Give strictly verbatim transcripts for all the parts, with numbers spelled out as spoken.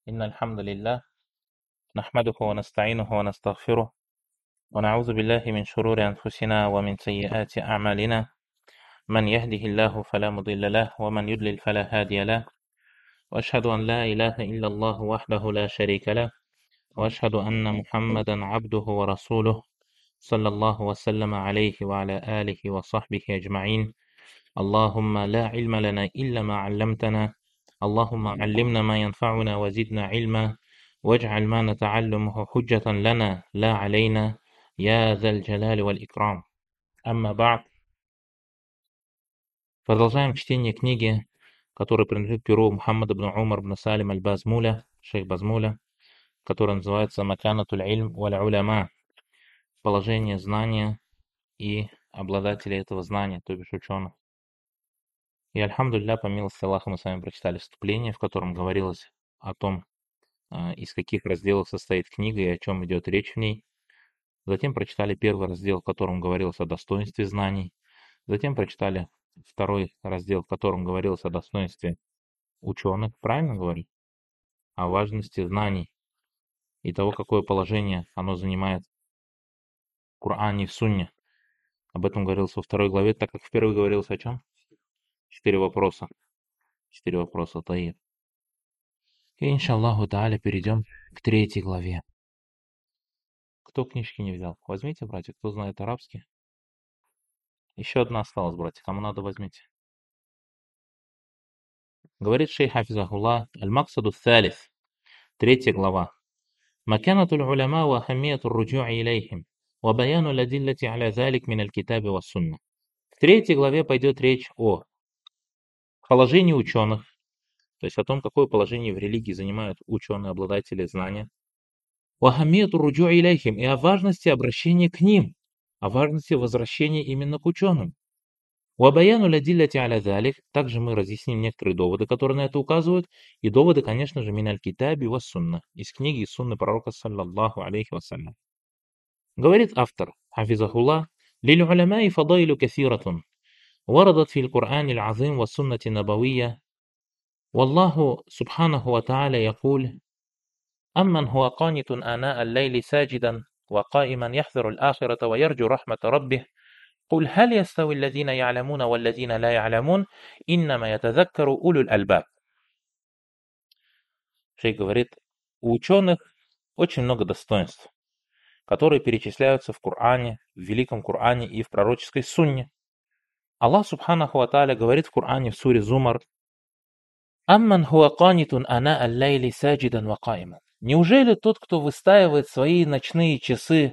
إن الحمد لله نحمده ونستعينه ونستغفره ونعوذ بالله من شرور أنفسنا ومن سيئات أعمالنا من يهده الله فلا مضل له ومن يضلل فلا هادي له وأشهد أن لا إله إلا الله وحده لا شريك له وأشهد أن محمدا عبده ورسوله صلى الله وسلم عليه وعلى آله وصحبه أجمعين. اللهم لا علم لنا إلا ما علمتنا، اللهم علمنا ما ينفعنا وزدنا علما واجعل ما نتعلمه حجة لنا لا علينا يا ذا الجلال والإكرام. Амма ба'д. Продолжаем чтение книги, которая принадлежит перу Мухаммада ибн Умар ибн Салим аль-Базмуля, шейх Базмуля, которая называется «Маканатуль ильм валь уляма», положение знания и обладателей этого знания, то бишь ученых. И альхамдулилля, по милости Аллаха, мы с вами прочитали вступление, в котором говорилось о том, из каких разделов состоит книга и о чем идет речь в ней. Затем прочитали первый раздел, в котором говорилось о достоинстве знаний. Затем прочитали второй раздел, в котором говорилось о достоинстве ученых, правильно говорю? О важности знаний и того, какое положение оно занимает в Коране и в Сунне. Об этом говорилось во второй главе, так как впервые говорилось о чем? Четыре вопроса. Четыре вопроса таир. И, иншаллаху тааля, перейдем к третьей главе. Кто книжки не взял? Возьмите, братья, кто знает арабский. Еще одна осталась, братья, кому надо, возьмите. Говорит шейх хафизахуллах, аль-максаду салис, третья глава. Маканатуль уляма ва ахаммиятур руджу'и илейхим ва баяну ладиллати аля залик мин аль-китаби ва сунна. В третьей главе пойдет речь о положении ученых, то есть о том, какое положение в религии занимают ученые, обладатели знания. Ва ахаммиятур руджу'и илейхим, и о важности обращения к ним, о важности возвращения именно к ученым. Уабаяну ладилляти аля залик, также мы разъясним некоторые доводы, которые на это указывают, и доводы, конечно же, миналь китаби ва сунна, из книги и сунны пророка саллаллаху алейхи вассалям. Говорит автор, хафизахуллах, лиль уламаи фадайлу кассиратун, варадат фил Кур'ани аль-азим ва суннати набавия, валлаху субханаху ва та'аля якуль, амман хуа канитун ана аль-лейли саджидан, ва каиман яхзару аль-ахирата ва ярджу рахмата раббих, قل هل يستوي الذين يعلمون والذين لا يعلمون إنما يتذكر أولو الألباب. Шейх говорит, у ученых очень много достоинств, которые перечисляются в Коране, в Великом Коране и в пророческой сунне. Аллах субханаху ва тааля говорит в Коране в суре Зумар: «Амман хуа канитун ана аль-лайли саджидан ва каиман». Неужели тот, кто выстаивает свои ночные часы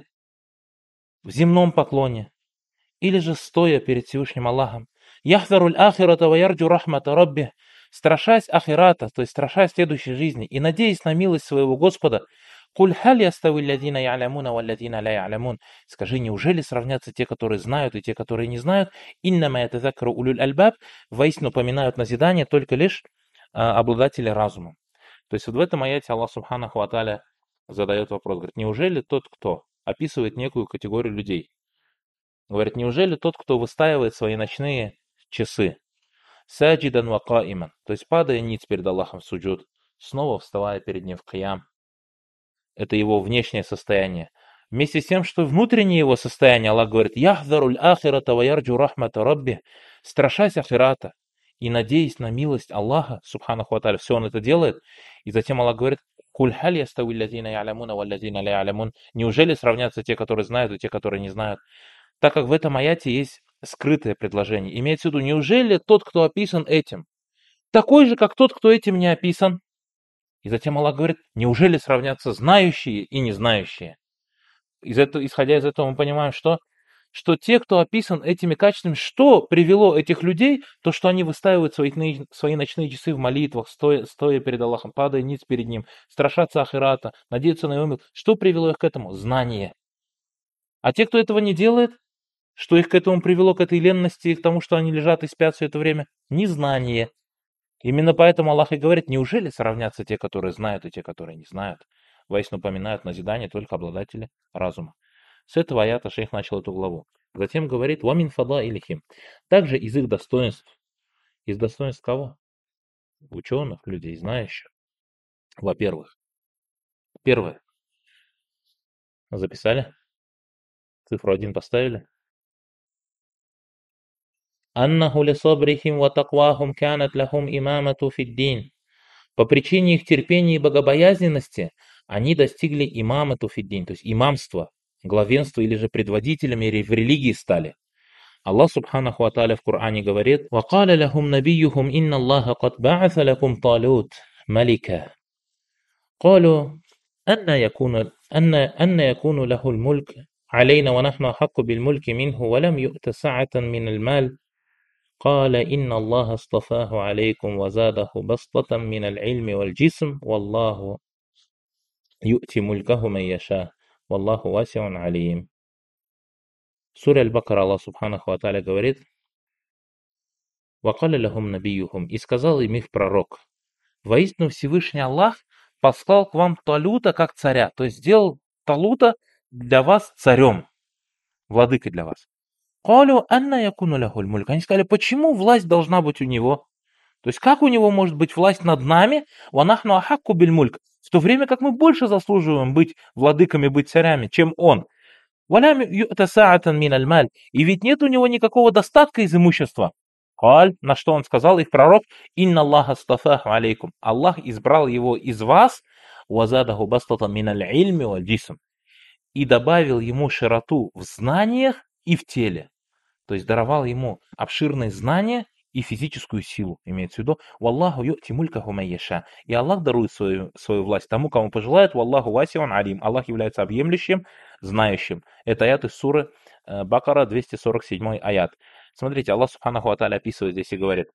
в земном поклоне, или же стоя перед Всевышним Аллахом, яхзаруль ахирата ва ярджу рахмата рабби, страшась ахирата, то есть страшась следующей жизни и надеясь на милость своего Господа, куль халь ястави лядина я'лямуна ва лядина ля я'лямун, скажи, неужели сравнятся те, которые знают, и те, которые не знают? Иннама ятазаккару улюль альбаб, воистину поминают назидание только лишь а, обладатели разума. То есть вот в этом аяте Аллах субханаху ва тааля задает вопрос, говорит, неужели тот, кто описывает некую категорию людей, говорит, неужели тот, кто выстаивает свои ночные часы, саджидан ва каиман, то есть падая ниц перед Аллахом в суджуд, снова вставая перед ним в киям, это его внешнее состояние. Вместе с тем, что внутреннее его состояние, Аллах говорит, яхзаруль ахирата ва ярджу рахмата рабби, страшась ахирата и надеясь на милость Аллаха, субханаху ва тааля, все он это делает. И затем Аллах говорит, куль халь ястави лязина я'лямуна ва лязина ля я'лямун, неужели сравнятся те, которые знают, и те, которые не знают? Так как в этом аяте есть скрытое предложение. Имеется в виду, неужели тот, кто описан этим, такой же, как тот, кто этим не описан? И затем Аллах говорит, неужели сравнятся знающие и незнающие? Из этого, исходя из этого мы понимаем, что, что те, кто описан этими качествами, что привело этих людей, то, что они выстаивают свои, свои ночные часы в молитвах, стоя, стоя перед Аллахом, падая ниц перед Ним, страшатся ахирата, надеются на Его милость. Что привело их к этому? Знание. А те, кто этого не делает, что их к этому привело, к этой ленности, к тому, что они лежат и спят все это время? Незнание. Именно поэтому Аллах и говорит, неужели сравнятся те, которые знают, и те, которые не знают? Воистину упоминают назидание только обладатели разума. С этого аята шейх начал эту главу. Затем говорит, «Вамин фада илихим». Также из их достоинств. Из достоинств кого? Ученых, людей, знающих. Во-первых, первое, записали, цифру один поставили. «Аннаху лисабрихим ва таквахум канат лахум имамату фиддин». По причине их терпения и богобоязненности они достигли имамату фиддин, то есть имамства, главенства или же предводителями в религии стали. Аллах Субханаху ва Тааля в Коране говорит: «Вакаля лахум набиюхум инна Аллаха кад ба'атha лакум талут малика». قالوا أن يكون أن أن يكون له الملك علينا ونحن أحق بالملك منه ولم يؤت سعة من المال قال إن الله اصطفاه عليكم وزاده بسطة من العلم والجسم والله يؤتي ملكه من يشاء والله واسع عليم. Сура Аль-Бакара Аллах Субханаху ва Тааля говорит: «Вакаля лахум набиюхум», и сказал им их пророк: «Воистину Всевышний Аллах послал к вам Талута как царя», то есть сделал Талута для вас царем, владыкой для вас. «Калю анна якуну лахуль мульк». Они сказали: почему власть должна быть у него? То есть как у него может быть власть над нами, ванахну ахакку биль мульк, в то время как мы больше заслуживаем быть владыками, быть царями, чем он. «Валям ю'та са'атан мин аль-маль». И ведь нет у него никакого достатка из имущества. Каль, на что он сказал, их пророк: «Инна Аллаха стафаху алейкум». Аллах избрал его из вас, «Вазадаху бастата мин аль-ильми валь джисм». И добавил ему широту в знаниях и в теле. То есть даровал ему обширные знания и физическую силу, имеется в виду. «Валлаху ю'ти мулькаху ман яша». И Аллах дарует свою, свою власть тому, кому пожелает. «Валлаху васиун алим». Аллах является объемлющим, знающим. Это аят из суры э, Бакара, двести сорок седьмой аят. Смотрите, Аллах Субханаху ва Тааля описывает здесь и говорит: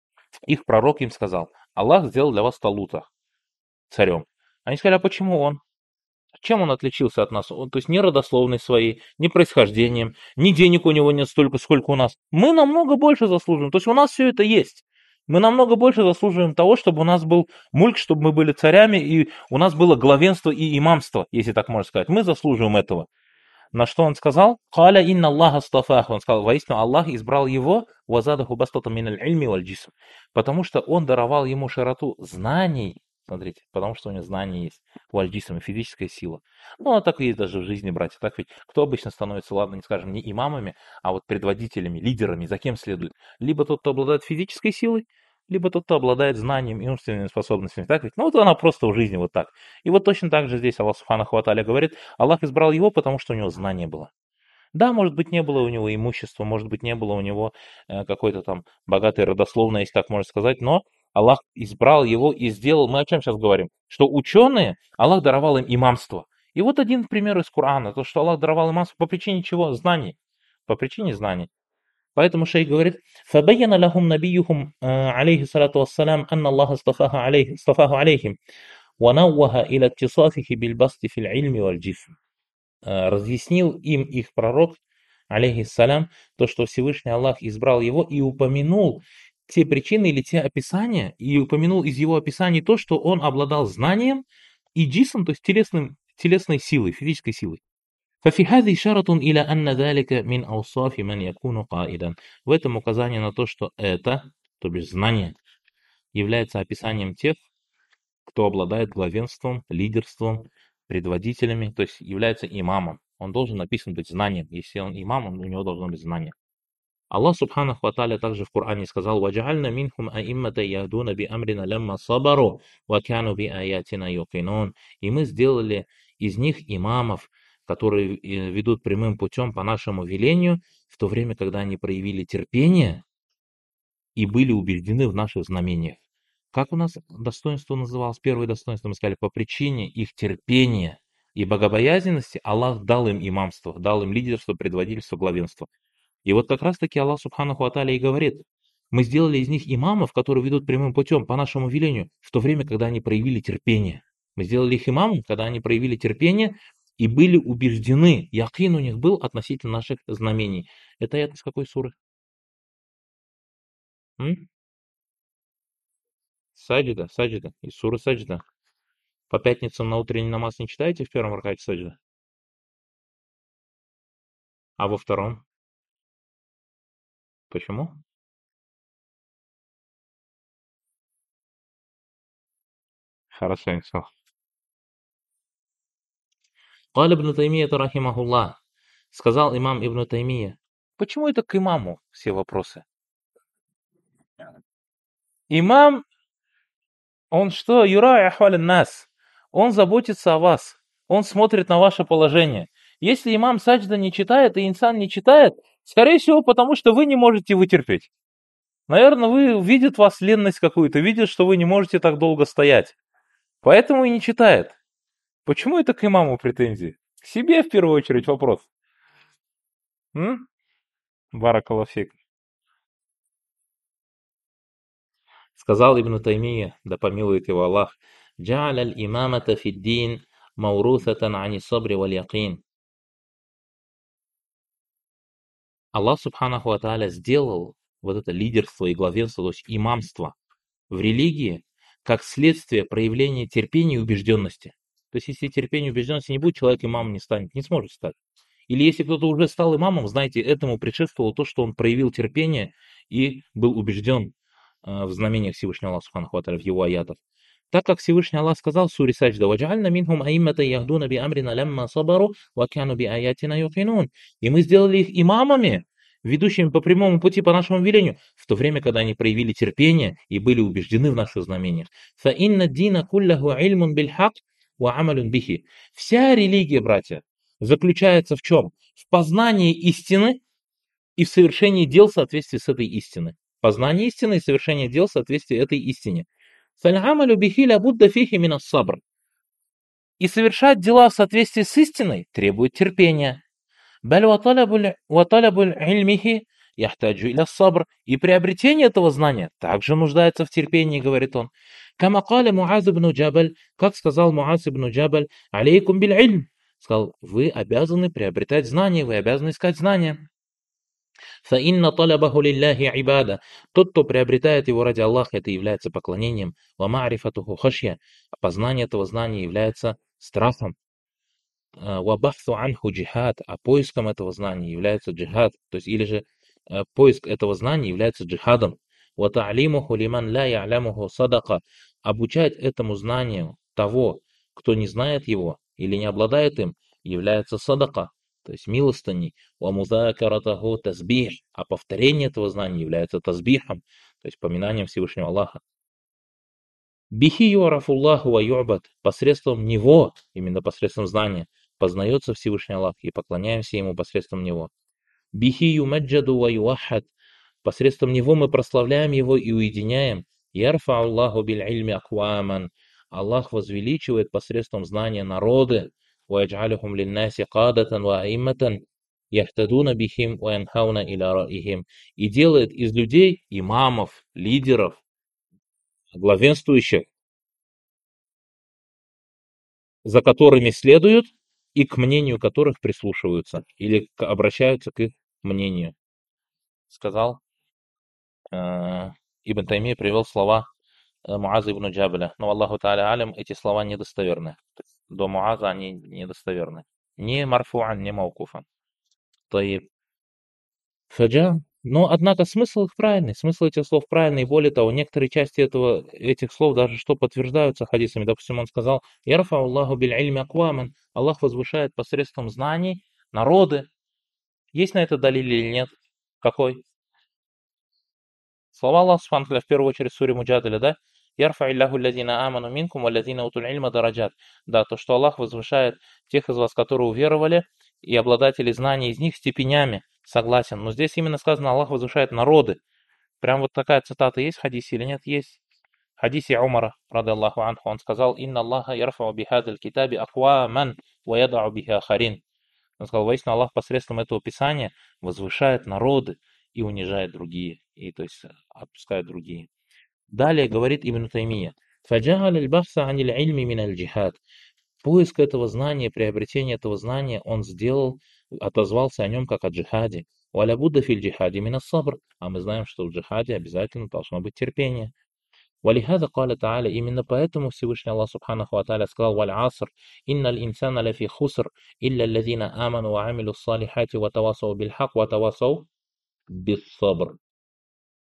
их пророк им сказал: Аллах сделал для вас Талута царем. Они сказали: а почему он? Чем он отличился от нас? Он, то есть не родословной своей, ни происхождением, ни денег у него нет столько, сколько у нас. Мы намного больше заслуживаем. То есть у нас все это есть. Мы намного больше заслуживаем того, чтобы у нас был мульк, чтобы мы были царями, и у нас было главенство и имамство, если так можно сказать. Мы заслуживаем этого. На что он сказал? «Каля инна Аллаха астафаху». Он сказал: воистину Аллах избрал его, «вазадаху бастата мин аль-ильми валь джисм», потому что он даровал ему широту знаний. Смотрите, потому что у него знания есть, валь джисм, и физическая сила. Ну, а так и есть даже в жизни, братья. Так ведь кто обычно становится, ладно, не скажем, не имамами, а вот предводителями, лидерами, за кем следует? Либо тот, кто обладает физической силой, либо тот, кто обладает знанием и умственными способностями. Так ведь? Ну, вот она просто в жизни вот так. И вот точно так же здесь Аллах Субханаху ва Тааля говорит: Аллах избрал его, потому что у него знание было. Да, может быть, не было у него имущества, может быть, не было у него э, какой-то там богатой родословной, если так можно сказать, но Аллах избрал его и сделал. Мы о чем сейчас говорим? Что ученые, Аллах даровал им имамство. И вот один пример из Корана, то, что Аллах даровал имамство по причине чего? Знаний. По причине знаний. Поэтому шейх говорит: «Фабайяна лахум набиюхум алейхи салату вассалям анна Аллаха стафаху алейхи, стафаху алейхим ва навваха иля аттисафихи биль басти фил ильми валь джисм». Разъяснил им их пророк, алейхиссалям, то, что Всевышний Аллах избрал его и упомянул те причины или те описания, и упомянул из его описаний то, что он обладал знанием и джисм, то есть телесным, телесной силой, физической силой. ففي هذه إشارة إلى أن ذلك من أوصاف من يكون قائدا. В этом указание на то, что это, то бишь знание, является описанием тех, кто обладает главенством, лидерством, предводителями, то есть является имамом. Он должен написан быть знанием. Если он имам, у него должно быть знание. Аллах Субханаху ва Тааля также в Коране сказал: «Ваджа'альна минхум аиммата яхдуна би амрина лямма сабару ва кяну би аятина юкинун». И мы сделали из них имамов, которые ведут прямым путем по нашему велению, в то время, когда они проявили терпение и были убеждены в наших знамениях. Как у нас достоинство называлось? Первое достоинство мы сказали: по причине их терпения и богобоязненности Аллах дал им имамство, дал им лидерство, предводительство, главенство. И вот как раз-таки Аллах Субханаху ва Тааля и говорит: мы сделали из них имамов, которые ведут прямым путем по нашему велению, в то время, когда они проявили терпение. Мы сделали их имамом, когда они проявили терпение и были убеждены, якин у них был относительно наших знамений. Это аят из какой суры? М? Саджида, саджида, из суры саджида. По пятницам на утренний намаз не читаете в первом ракате саджида? А во втором? Почему? Хорошо, иншаллах. Каля ибн Таймия рахимахуллах. Сказал имам Ибн Таймия. Почему это к имаму все вопросы? Имам, он что? Юра ахваль нас. Он заботится о вас. Он смотрит на ваше положение. Если имам саджда не читает, и инсан не читает, скорее всего, потому что вы не можете вытерпеть. Наверное, вы видит вас ленность какую-то, видит, что вы не можете так долго стоять. Поэтому и не читает. Почему это к имаму претензии? К себе в первую очередь вопрос. М? Баракаллаху фик. Сказал Ибн Таймия, да помилует его Аллах, «Джа'аля аль-имамата фиддин маурусатан ани сабри валь якин». Аллах Субханаху ва Тааля сделал вот это лидерство и главенство, то есть имамство в религии, как следствие проявления терпения и убежденности. То есть, если терпения и убежденности не будет, человек имамом не станет, не сможет стать. Или если кто-то уже стал имамом, знаете, этому предшествовало то, что он проявил терпение и был убежден э, в знамениях Всевышнего Аллаха Субханаху ва Тааля, в его аятах. Так как Всевышний Аллах сказал в суре Саджда: «Ваджа'альна минхум аиммата яхдуна би амрина лямма сабару ва кяну би аятина юкинун». И мы сделали их имамами, ведущими по прямому пути по нашему велению, в то время, когда они проявили терпение и были убеждены в наших знамениях. «Фа инна дина куллаху ильмун биль хак ва амалюн бихи». Вся религия, братья, заключается в чем? В познании истины и в совершении дел в соответствии с этой истиной. Познание истины и совершение дел в соответствии с этой истине. «Фаль-амалю бихи ля будда фихи мина сабр». И совершать дела в соответствии с истиной требует терпения. «Баль ва талабуль ильмихи яхтаджу иля сабр». И приобретение этого знания также нуждается в терпении, говорит он. «Кама каля Муаз ибн Джабаль», как сказал Муаз ибн Джабаль, «алейкум биль ильм». Сказал, вы обязаны приобретать знания, вы обязаны искать знания. فَإِنَّ طَلَبَهُ لِلَّهِ عِبَادَةً. Тот, кто приобретает его ради Аллаха, это является поклонением. وَمَعْرِفَتُهُ خَشْيَةً. А познание этого знания является страхом. وَبَحْثُ عَنْهُ джихад. А поиском этого знания является джихад. То есть, или же э, поиск этого знания является джихадом. وَتَعْلِيمُهُ لِمَنْ لَا يَعْلَمُهُ صَدَقَةً. Обучать этому знанию того, кто не знает его или не обладает им, является садака, то есть милостыней. وَمُذَاكَرَتَهُ тасбих. А повторение этого знания является тазбихом, то есть поминанием Всевышнего Аллаха. Бихи юарафуллаху ва ю'бад. Посредством него, именно посредством знания, познается Всевышний Аллах и поклоняемся ему посредством него. Бихи юмаджаду ва юахад. Посредством него мы прославляем его и уединяем. Ярфа Аллаху биль ильми акваман. Аллах возвеличивает посредством знания народы. وَيَجْعَلُهُمْ لِلنَّاسِ قَادَةً وَأَئِمَّةً يَهْتَدُونَ بِهِمْ وَيَنْهَوْنَ إِلَى رَأْيِهِمْ. И делает из людей имамов, лидеров, главенствующих, за которыми следуют и к мнению которых прислушиваются, или к- обращаются к их мнению. Сказал э, Ибн Таймия, привел слова э, Муаза ибн Джабаля. Но Аллаху Та'аля алям, эти слова недостоверны. То есть до Муаза они недостоверны. Не марфуан, не маукуфан. Таиб. Фаджа. Но, однако, смысл их правильный, смысл этих слов правильный, и более того, некоторые части этого, этих слов даже что подтверждаются хадисами. Допустим, он сказал: «Ярфа Аллаху биль ильми акваман». Аллах возвышает посредством знаний народы. Есть на это далиль или нет? Какой? Слова Аллаха Субхану ва Тааля в первую очередь в суре Муджадиля, да? «Ярфа илляху лядина аману минкум валядина утуль ильма дараджат». Да, то, что Аллах возвышает тех из вас, которые уверовали, и обладатели знаний из них степенями. Согласен. Но здесь именно сказано, Аллах возвышает народы. Прям вот такая цитата есть в хадисе или нет? Есть. В хадисе Умара, рады Аллаху анху, он сказал: «Инна Аллаха ярфау бихадаль китаби акваман ва ядау бихи ахарин». Он сказал, воистину Аллах посредством этого писания возвышает народы и унижает другие, и то есть отпускает другие. Далее говорит Ибн Таймия: «Фаджа'аль аль-бахса аниль ильми мин аль-джихад». Поиск этого знания, приобретение этого знания он сделал, отозвался о нем как о джихаде. «Валя будда филь джихаде мин ас-сабр». А мы знаем, что в джихаде обязательно должно быть терпение. «Валихада каля та'аля». Именно поэтому Всевышний Аллах Субханаху ва Тааля сказал: «Валь аср, инналь инсана лафи хуср, илля аллазина аману ва амилу ссалихати ва тавасау биль хак ва тавасау бис сабр».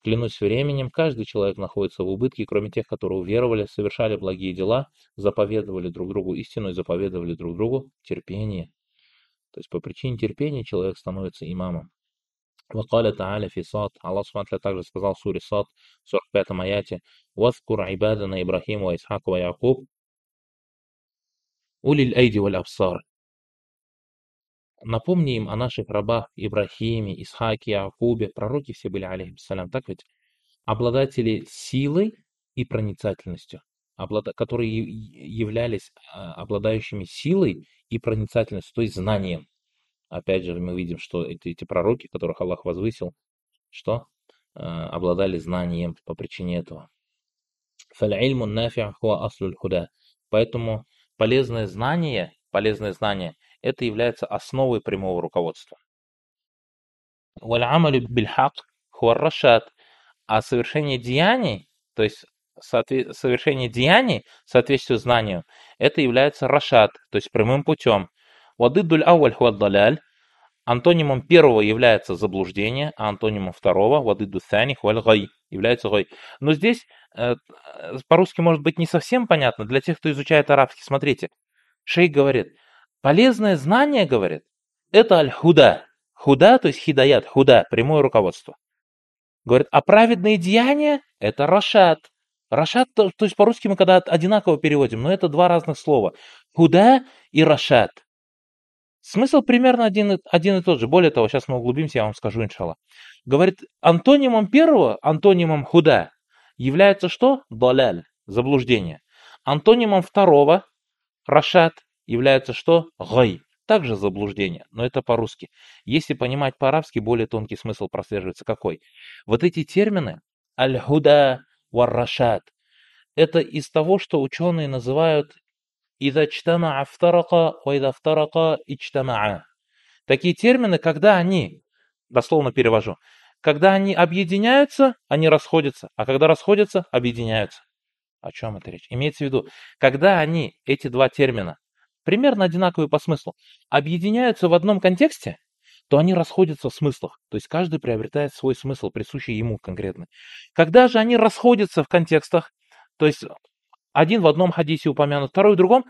Клянусь временем, каждый человек находится в убытке, кроме тех, которые уверовали, совершали благие дела, заповедовали друг другу истину и заповедовали друг другу терпение. То есть по причине терпения человек становится имамом. وقال تعالى في صاد, Аллах Субхану также сказал в суре Сад, в сорок пятом аяте: «Вазкур ибадана Ибрахим ва Исхак ва Якуб, улил айди валь абсар». Напомни им о наших рабах Ибрахиме, Исхаке, Якубе. Пророки все были, алейхиссалям, так ведь? Обладатели силой и проницательностью, облада- которые и- являлись а, обладающими силой и проницательностью, то есть знанием. Опять же, мы видим, что эти, эти пророки, которых Аллах возвысил, что э, обладали знанием по причине этого. فَالْعِلْمُ النَّافِعُ هُوَ أَصْلُ الْهُدَى. Поэтому полезное знание, полезное знание, это является основой прямого руководства. وَالْعَمَلُ بِالْحَقِّ هُوَ الرَّشَادُ. А совершение деяний, то есть соотве- совершение деяний в соответствии с знанием, это является рашад, то есть прямым путем. وَضِدُّ الْأَوَّلِ هُوَ الضَّلَالُ. Антонимом первого является заблуждение, а антонимом второго, вадыду thani, хуаль гай, является гай. Но здесь э, по-русски может быть не совсем понятно. Для тех, кто изучает арабский, смотрите. Шейх говорит, полезное знание, говорит, это аль-худа. Худа, то есть хидаят, худа, прямое руководство. Говорит, а праведные деяния – это рашад. Рашад, то, то есть по-русски мы когда одинаково переводим, но это два разных слова. Худа и рашад. Смысл примерно один, и- один и тот же. Более того, сейчас мы углубимся, я вам скажу, иншаллах. Говорит, антонимом первого, антонимом худа, является что? Даляль, заблуждение. Антонимом второго, рашад, является что? Гай, также заблуждение, но это по-русски. Если понимать по-арабски, более тонкий смысл прослеживается какой? Вот эти термины, аль-худа, вар-рашад, это из того, что ученые называют «Иза чтамаа фтарака, ва иза фтарака ичтамаа». Такие термины, когда они, дословно перевожу, когда они объединяются, они расходятся, а когда расходятся, объединяются. О чем это речь? Имеется в виду, когда они, эти два термина, примерно одинаковые по смыслу, объединяются в одном контексте, то они расходятся в смыслах. То есть каждый приобретает свой смысл, присущий ему конкретно. Когда же они расходятся в контекстах, то есть один в одном хадисе упомянут, второй в другом,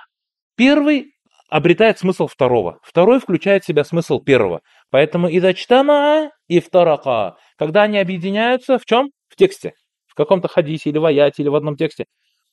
первый обретает смысл второго, второй включает в себя смысл первого. Поэтому идачтама и вторака, когда они объединяются в чем? В тексте. В каком-то хадисе или в аяте, или в одном тексте.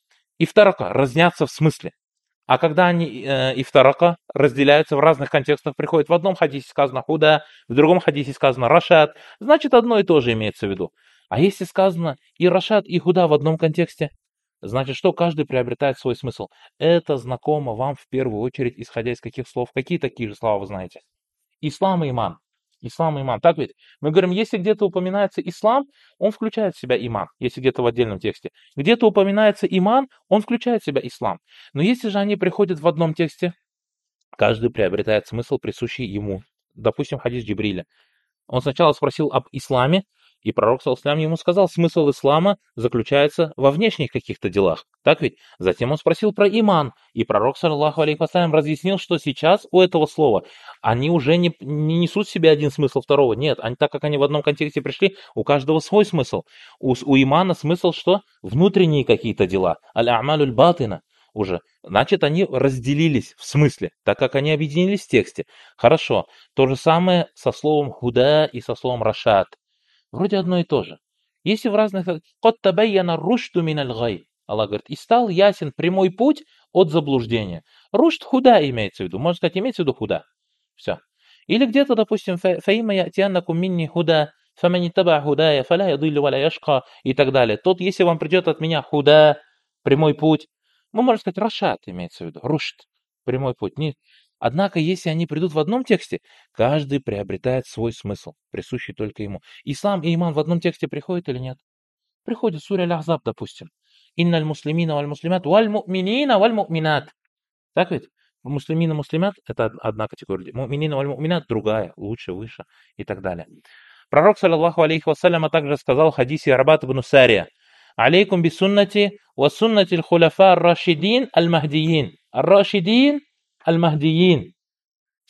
И вторака разнятся в смысле. А когда они э, и вторака разделяются в разных контекстах, приходит в одном хадисе сказано худа, в другом хадисе сказано рашад, значит одно и то же имеется в виду. А если сказано и рашад, и худа в одном контексте, значит, что каждый приобретает свой смысл. Это знакомо вам в первую очередь, исходя из каких слов? Какие такие же слова вы знаете? Ислам и иман. Ислам и иман. Так ведь? Мы говорим, если где-то упоминается ислам, он включает в себя иман, если где-то в отдельном тексте. Где-то упоминается иман, он включает в себя ислам. Но если же они приходят в одном тексте, каждый приобретает смысл, присущий ему. Допустим, хадис Джибриля. Он сначала спросил об исламе, и пророк, саллаллаху алейхи ва саллям, ему сказал, смысл ислама заключается во внешних каких-то делах. Так ведь? Затем он спросил про иман, и пророк, саллаллаху алейхи ва саллям, разъяснил, что сейчас у этого слова они уже не, не несут в себе один смысл второго. Нет, они, так как они в одном контексте пришли, у каждого свой смысл. У, у имана смысл что? Внутренние какие-то дела. Аль-амалюль батина уже. Значит, они разделились в смысле, так как они объединились в тексте. Хорошо. То же самое со словом худа и со словом рашад. Вроде одно и то же. Если в разных... «Кот табайяна рушту миналь гай». Аллах говорит, и стал ясен прямой путь от заблуждения. Рушт худа имеется в виду. Можно сказать, имеется в виду худа. Все. Или где-то, допустим, «Фаима ятианнакум минни худа, фамани таба худая, фаля ядылю валя яшка» и так далее. Тот, если вам придет от меня худа, прямой путь, мы можем сказать, рашад имеется в виду. Рушт, прямой путь. Не... Однако, если они придут в одном тексте, каждый приобретает свой смысл, присущий только ему. Ислам и иман в одном тексте приходят или нет? Приходит сура Аль-Ахзаб, допустим. «Инналь муслимина валь муслимат, валь му'минина валь му'минат». Так ведь? Муслимина, муслимат – это одна категория. Му'минина валь му'минат – другая, лучше, выше и так далее. Пророк, саллаллаху алейхи вассалям, также сказал в хадисе Рабат ибн Сария: «Алейкум бисуннати ва суннати аль-хуляфа ар-рашидин аль-махдиин». Ар-рашидин аль-махдиин.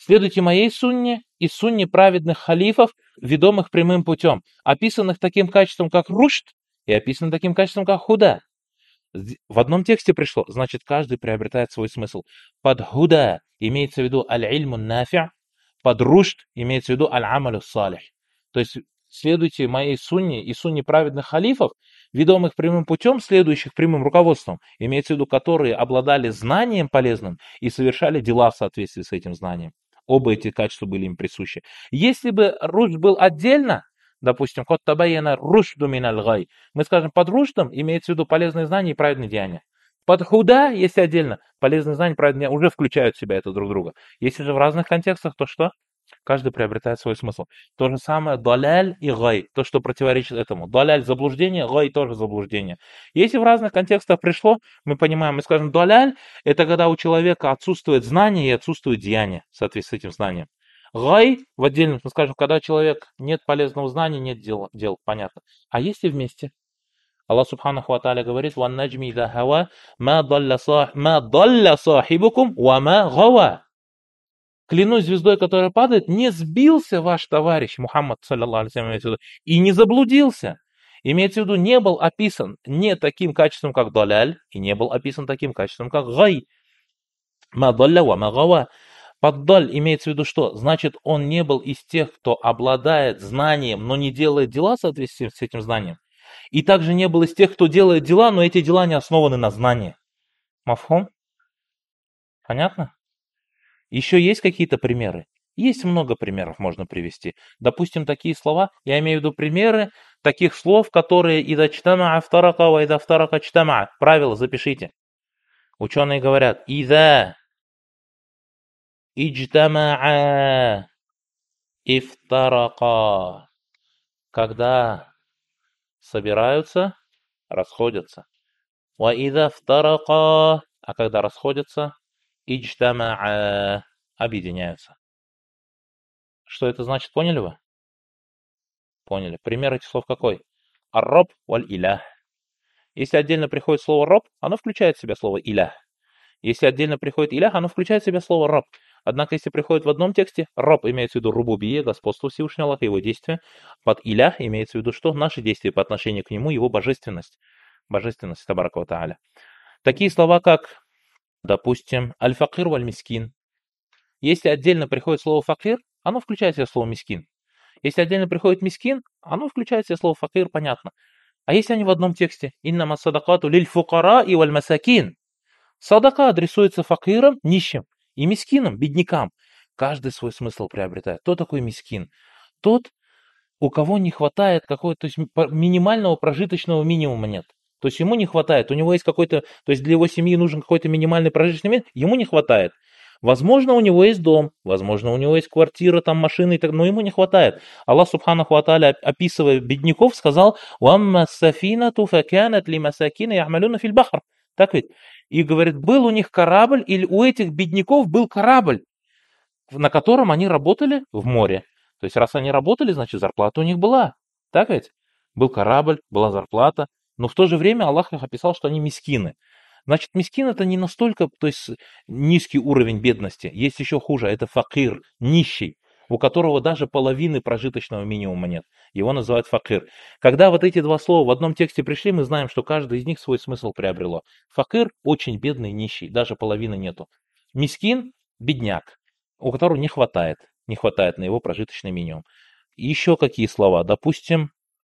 Следуйте моей сунне и сунне праведных халифов, ведомых прямым путем, описанных таким качеством, как рушд, и описанных таким качеством, как худа. В одном тексте пришло, значит, каждый приобретает свой смысл. Под худа имеется в виду аль-ильму нафи', под рушд имеется в виду аль-амалю салих. То есть следуйте моей сунне и сунне праведных халифов, ведомых прямым путем, следующих прямым руководством, имеется в виду, которые обладали знанием полезным и совершали дела в соответствии с этим знанием. Оба эти качества были им присущи. Если бы рушд был отдельно, допустим, кот табайяна рушду миналь гай, мы скажем, под рушдом имеется в виду полезные знания и праведные деяния. Под худа, если отдельно, полезные знания и праведные деяния уже включают в себя это друг друга. Если же в разных контекстах, то что? Каждый приобретает свой смысл. То же самое даляль и гай, то, что противоречит этому. Даляль – заблуждение, гай – тоже заблуждение. Если в разных контекстах пришло, мы понимаем, мы скажем, даляль – это когда у человека отсутствует знание и отсутствует деяние в соответствии с этим знанием. Гай в отдельном, мы скажем, когда человек нет полезного знания, нет дел, дел, понятно. А если вместе? Аллах Субханаху ва Тааля говорит: «Ван наджми ида хава, ма далля сахибукум, ва ма гава». Клянусь звездой, которая падает, не сбился ваш товарищ Мухаммад, саллаллаху алейхи ва саллям, и не заблудился. Имеется в виду, не был описан не таким качеством, как даляль, и не был описан таким качеством, как гай. Ма далля ва ма гава. Под даль имеется в виду что? Значит, он не был из тех, кто обладает знанием, но не делает дела в соответствии с этим знанием. И также не был из тех, кто делает дела, но эти дела не основаны на знании. Мафхум? Понятно? Еще есть какие-то примеры? Есть много примеров, можно привести. Допустим, такие слова, я имею в виду примеры таких слов, которые «ида чтамаа втарака ва ида втарака чтамаа». Правило запишите. Ученые говорят «ида иджтамаа ифтарака». Когда собираются, расходятся. Ва ида втарака. А когда расходятся, иджтамаа, объединяются. Что это значит, поняли вы? Поняли. Пример этих слов какой? Ар-раб валь-илях. Если отдельно приходит слово раб, оно включает в себя слово илях. Если отдельно приходит илях, оно включает в себя слово раб. Однако, если приходит в одном тексте, раб имеется в виду рубубия, господство Всевышнего Аллаха, его действия. Под илях имеется в виду что? Наши действия по отношению к нему, его божественность. Божественность табарака ва тааля. Такие слова, как, допустим, аль-факир валь-мискин. Если отдельно приходит слово факир, оно включает в себя слово мискин. Если отдельно приходит мискин, оно включает в себя слово факир, понятно. А если они в одном тексте? Иннама садакату лиль фукара и валь масакин. Садака адресуется факирам, нищим, и мискинам, беднякам. Каждый свой смысл приобретает. Кто такой мискин? Тот, у кого не хватает какого-то, то есть минимального прожиточного минимума нет. То есть ему не хватает, у него есть какой-то, то есть для его семьи нужен какой-то минимальный прожиточный минимум, ему не хватает. Возможно, у него есть дом, возможно, у него есть квартира, там машины, но ему не хватает. Аллах Субханаху ва Тааля, описывая бедняков, сказал: «Уамма сафинату факанат ли масакина я'малуна фил бахр». Так ведь? И говорит, был у них корабль, или у этих бедняков был корабль, на котором они работали в море. То есть, раз они работали, значит, зарплата у них была. Так ведь? Был корабль, была зарплата, но в то же время Аллах их описал, что они мискины. Значит, мискин это не настолько, то есть низкий уровень бедности. Есть еще хуже, это факир, нищий, у которого даже половины прожиточного минимума нет. Его называют факир. Когда вот эти два слова в одном тексте пришли, мы знаем, что каждый из них свой смысл приобрело. Факир очень бедный, нищий, даже половины нету. Мискин бедняк, у которого не хватает, не хватает на его прожиточный минимум. Еще какие слова? Допустим,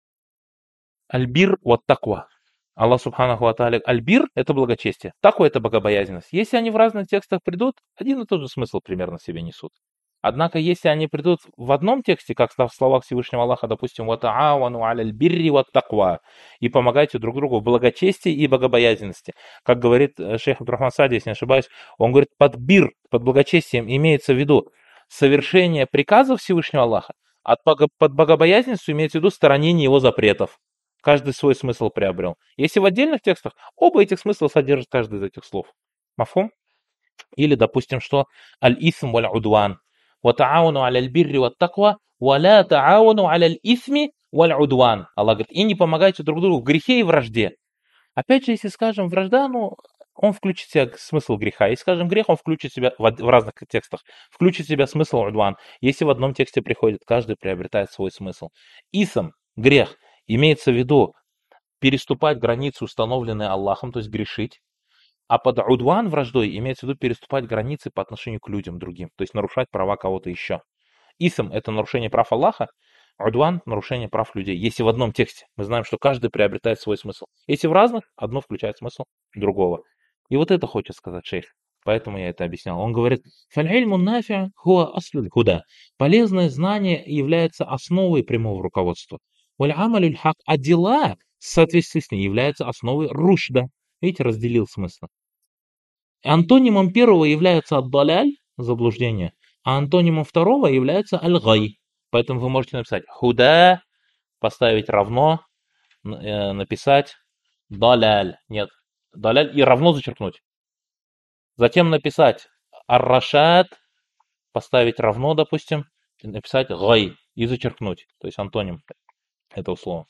аль-бир вот таква. Аллах Субханаху ва Тааля, аль-бир – это благочестие, таква – это богобоязненность. Если они в разных текстах придут, один и тот же смысл примерно себе несут. Однако, если они придут в одном тексте, как в словах Всевышнего Аллаха, допустим, «Ва та'авану аля аль-бирри ва таква», и помогайте друг другу в благочестии и богобоязненности. Как говорит шейх Абдурахман Саади, если не ошибаюсь, он говорит, под бир, под благочестием имеется в виду совершение приказов Всевышнего Аллаха, а под богобоязненностью имеется в виду сторонение его запретов. Каждый свой смысл приобрел. Если в отдельных текстах, оба этих смысла содержит каждый из этих слов. Мафхум? Или, допустим, что аль-исм валь-удван. Ва та'ауну аля аль-бирри ва таква, ва ла та'ауну аля аль-исми валь-удван. Аллах говорит, и не помогайте друг другу в грехе и вражде. Опять же, если скажем вражда, ну, он включит в себя смысл греха. Если скажем грех, он включит в себя в, в разных текстах, включит в себя смысл удван. Если в одном тексте приходит, каждый приобретает свой смысл. Исм, грех, имеется в виду переступать границы, установленные Аллахом, то есть грешить. А под удван, враждой, имеется в виду переступать границы по отношению к людям другим, то есть нарушать права кого-то еще. Исм – это нарушение прав Аллаха, удван – нарушение прав людей. Если в одном тексте, мы знаем, что каждый приобретает свой смысл. Если в разных, одно включает смысл другого. И вот это хочет сказать шейх. Поэтому я это объяснял. Он говорит, «Фаль-ильму нафи'у хуа аслуль худа». Полезное знание является основой прямого руководства. «Валь-амалюль хак», а дела в соответствии с ней являются основой рушда. Видите, разделил смысл. Антонимом первого является ад-даляль, заблуждение, а антонимом второго является аль-гай. Поэтому вы можете написать худа, поставить равно, э, написать даляль. Нет, даляль и равно зачеркнуть. Затем написать ар-рашад, поставить равно, допустим, написать гай и зачеркнуть. То есть антоним этого слова.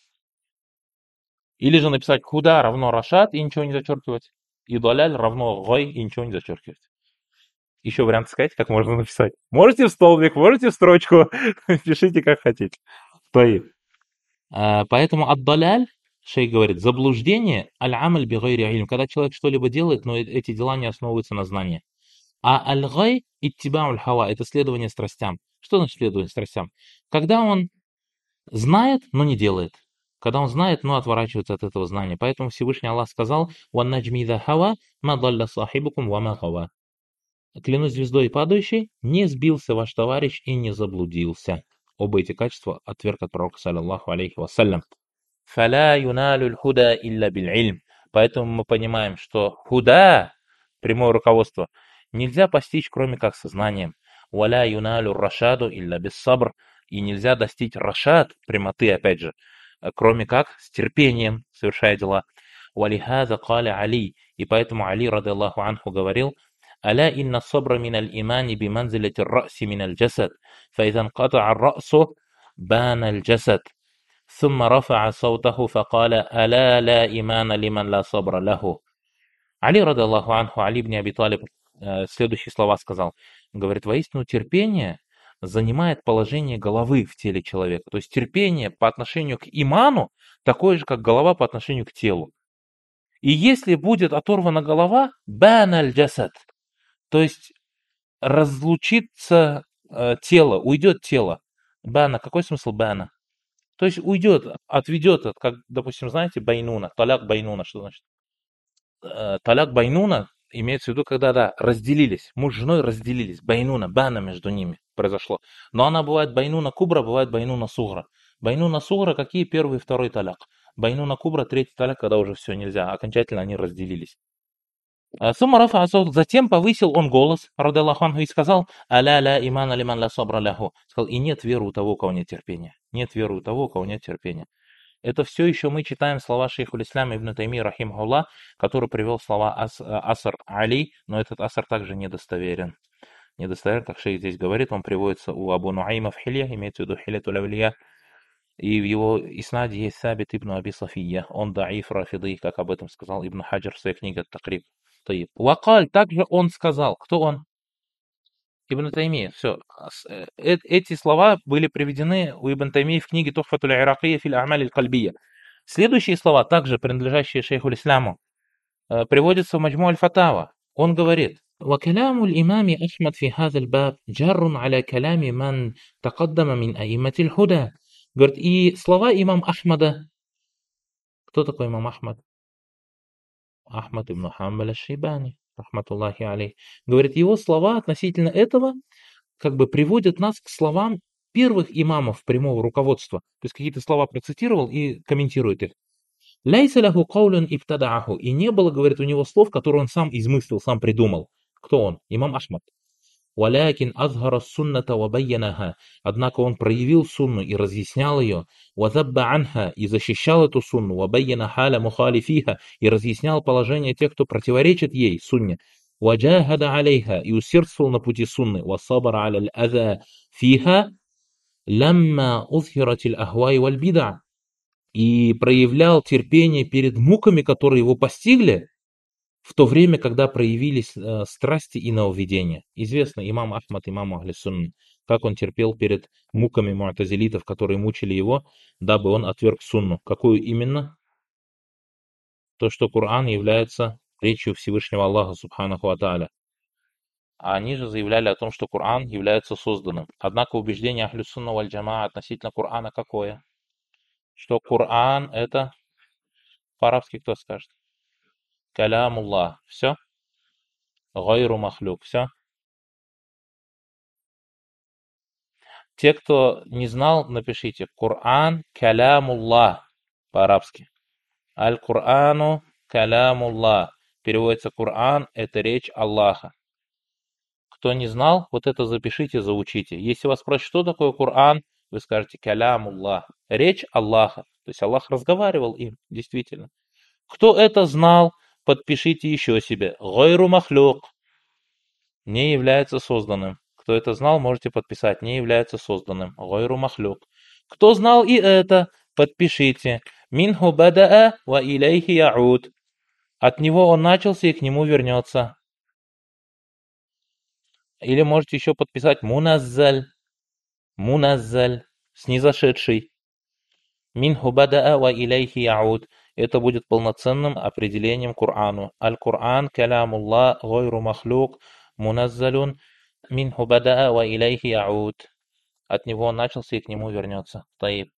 Или же написать худа равно рашад и ничего не зачеркивать. И даляль равно гай и ничего не зачеркивать. Еще вариант сказать, как можно написать. Можете в столбик, можете в строчку. Пишите, как хотите. Стоит. А, поэтому ад-даляль, шейх говорит, заблуждение, аль-амаль би-гайри илм, когда человек что-либо делает, но эти дела не основываются на знании. А аль-гай иттиба'уль хава, это следование страстям. Что значит следование страстям? Когда он знает, но не делает. Когда он знает, но отворачивается от этого знания. Поэтому Всевышний Аллах сказал: «Ван наджми идза хава, ма далля сахибукум ва ма гава». Клянусь звездой падающей, не сбился ваш товарищ и не заблудился. Оба эти качества отверг от пророка, саллаллаху алейхи вассалям. «Фаля юналюль худа илля биль ильм». Поэтому мы понимаем, что худа, прямое руководство, нельзя постичь, кроме как сознанием. «Валя юналюль рашаду илля бис сабр». И нельзя достичь рашад, прямоты, опять же, кроме как с терпением, совершая дела. «Валихаза каля Али». И поэтому Али, рады Аллаху анху, говорил: «Аля инна сабра миналь имани биманзилати р-ра'си миналь джасад, фаиза нката'a р-ра'су бана аль-джасад». ثم رفع صوته فقال ألا لا إيمان لمن لا صبر له. Али, рады Аллаху анху, Али ибн Аби Талиб, следующие слова сказал. Говорит, воистину терпение занимает положение головы в теле человека. То есть терпение по отношению к иману такое же, как голова по отношению к телу. И если будет оторвана голова, бана аль-джасад, то есть разлучится э, тело, уйдет тело. Бана, какой смысл бана? То есть уйдет, отведет, как, допустим, знаете, байнуна, таляк байнуна, что значит? Э, таляк байнуна имеется в виду, когда, да, разделились, муж с женой разделились, байнуна, бана между ними произошло. Но она бывает байнуна кубра, бывает байнуна сугра. Байнуна сугра, какие первый и второй таляк? Байнуна кубра, третий таляк, когда уже все нельзя, окончательно они разделились. Затем повысил он голос, радаллаху анху, и сказал: «Аля ля имана лиман ла сабра ляху». Сказал: и нет веры у того, у кого нет терпения. Нет веры у того, у кого нет терпения. Это все еще мы читаем слова шейху ислама ибн Тайми рахимахуллах, который привел слова ас, асар Али, но этот асар также недостоверен. Недостоверен, как шейх здесь говорит, он приводится у Абу Нуайма в Хилья, имеется в виду Хилятуль авлия, и в его иснаде есть Сабит ибн Аби Сафия, он даиф рафиды, как об этом сказал Ибн Хаджар в своей книге «Такриб». Вакаль, также он сказал. Кто он? Ибн Таймия. Все. Эти слова были приведены у Ибн Таймии в книге Тухфатуль Иракия фил А'маль аль-Кальбия. Следующие слова, также принадлежащие шейху исляму, приводятся в Маджму аль-Фатава. Он говорит: وكلام الإمام أحمد في هذا الباب جار على كلام من تقدم من أئمة الهدى. Говорит, и слова имам Ахмада. Кто такой имам Ахмад? Ахмад ибн Хамбаль аш-Шейбани, рахматуллахи алейх. Говорит, его слова относительно этого как бы приводят нас к словам первых имамов прямого руководства. То есть какие-то слова процитировал и комментирует их. «Ляйса лаху каулюн ибтадааху». И не было, говорит, у него слов, которые он сам измыслил, сам придумал. Кто он? Имам Ахмад. «Валякин азхара сунната ва байянаха». Однако он проявил сунну и разъяснял ее. «Вазабба анха» и защищал эту сунну. «Ва байяна халя мухалифиха» и разъяснял положение тех, кто противоречит ей, сунне. «Ваджахада алейха» и усердствовал на пути сунны. «Васабара аля аза фиха ламма узхиратил ахвай валь бида». И проявлял терпение перед муками, которые его постигли, в то время, когда проявились э, страсти и нововведения. Известно имам Ахмад, имаму Ахли Сунн, как он терпел перед муками му'тазилитов, которые мучили его, дабы он отверг сунну. Какую именно? То, что Коран является речью Всевышнего Аллаха, субханаху ва тааля. А они же заявляли о том, что Коран является созданным. Однако убеждение Ахлю Сунна валь Джамаа относительно Корана какое? Что Коран это, по-арабски кто скажет? Калямуллах. Все? Гайру махлюк. Все? Те, кто не знал, напишите. Коран калямуллах по-арабски. Аль-Курану калямуллах. Переводится Коран, это речь Аллаха. Кто не знал, вот это запишите, заучите. Если вас спросят, что такое Коран, вы скажете калямуллах. Речь Аллаха. То есть Аллах разговаривал им, действительно. Кто это знал, подпишите еще себе. Гайру махлюк. Не является созданным. Кто это знал, можете подписать. Не является созданным. Гайру махлюк. Кто знал и это, подпишите. Минху бадаа ва илейхи яуд. От него он начался и к нему вернется. Или можете еще подписать муназзаль. Муназзаль. Снизошедший. Минху бадаа ва илейхи яуд. Это будет полноценным определением Корану. Аль-Кур'ан калямуллах гайру махлюк муназзалюн минху бадаа ва илейхи яуд. От него он начался и к нему вернется. Таиб.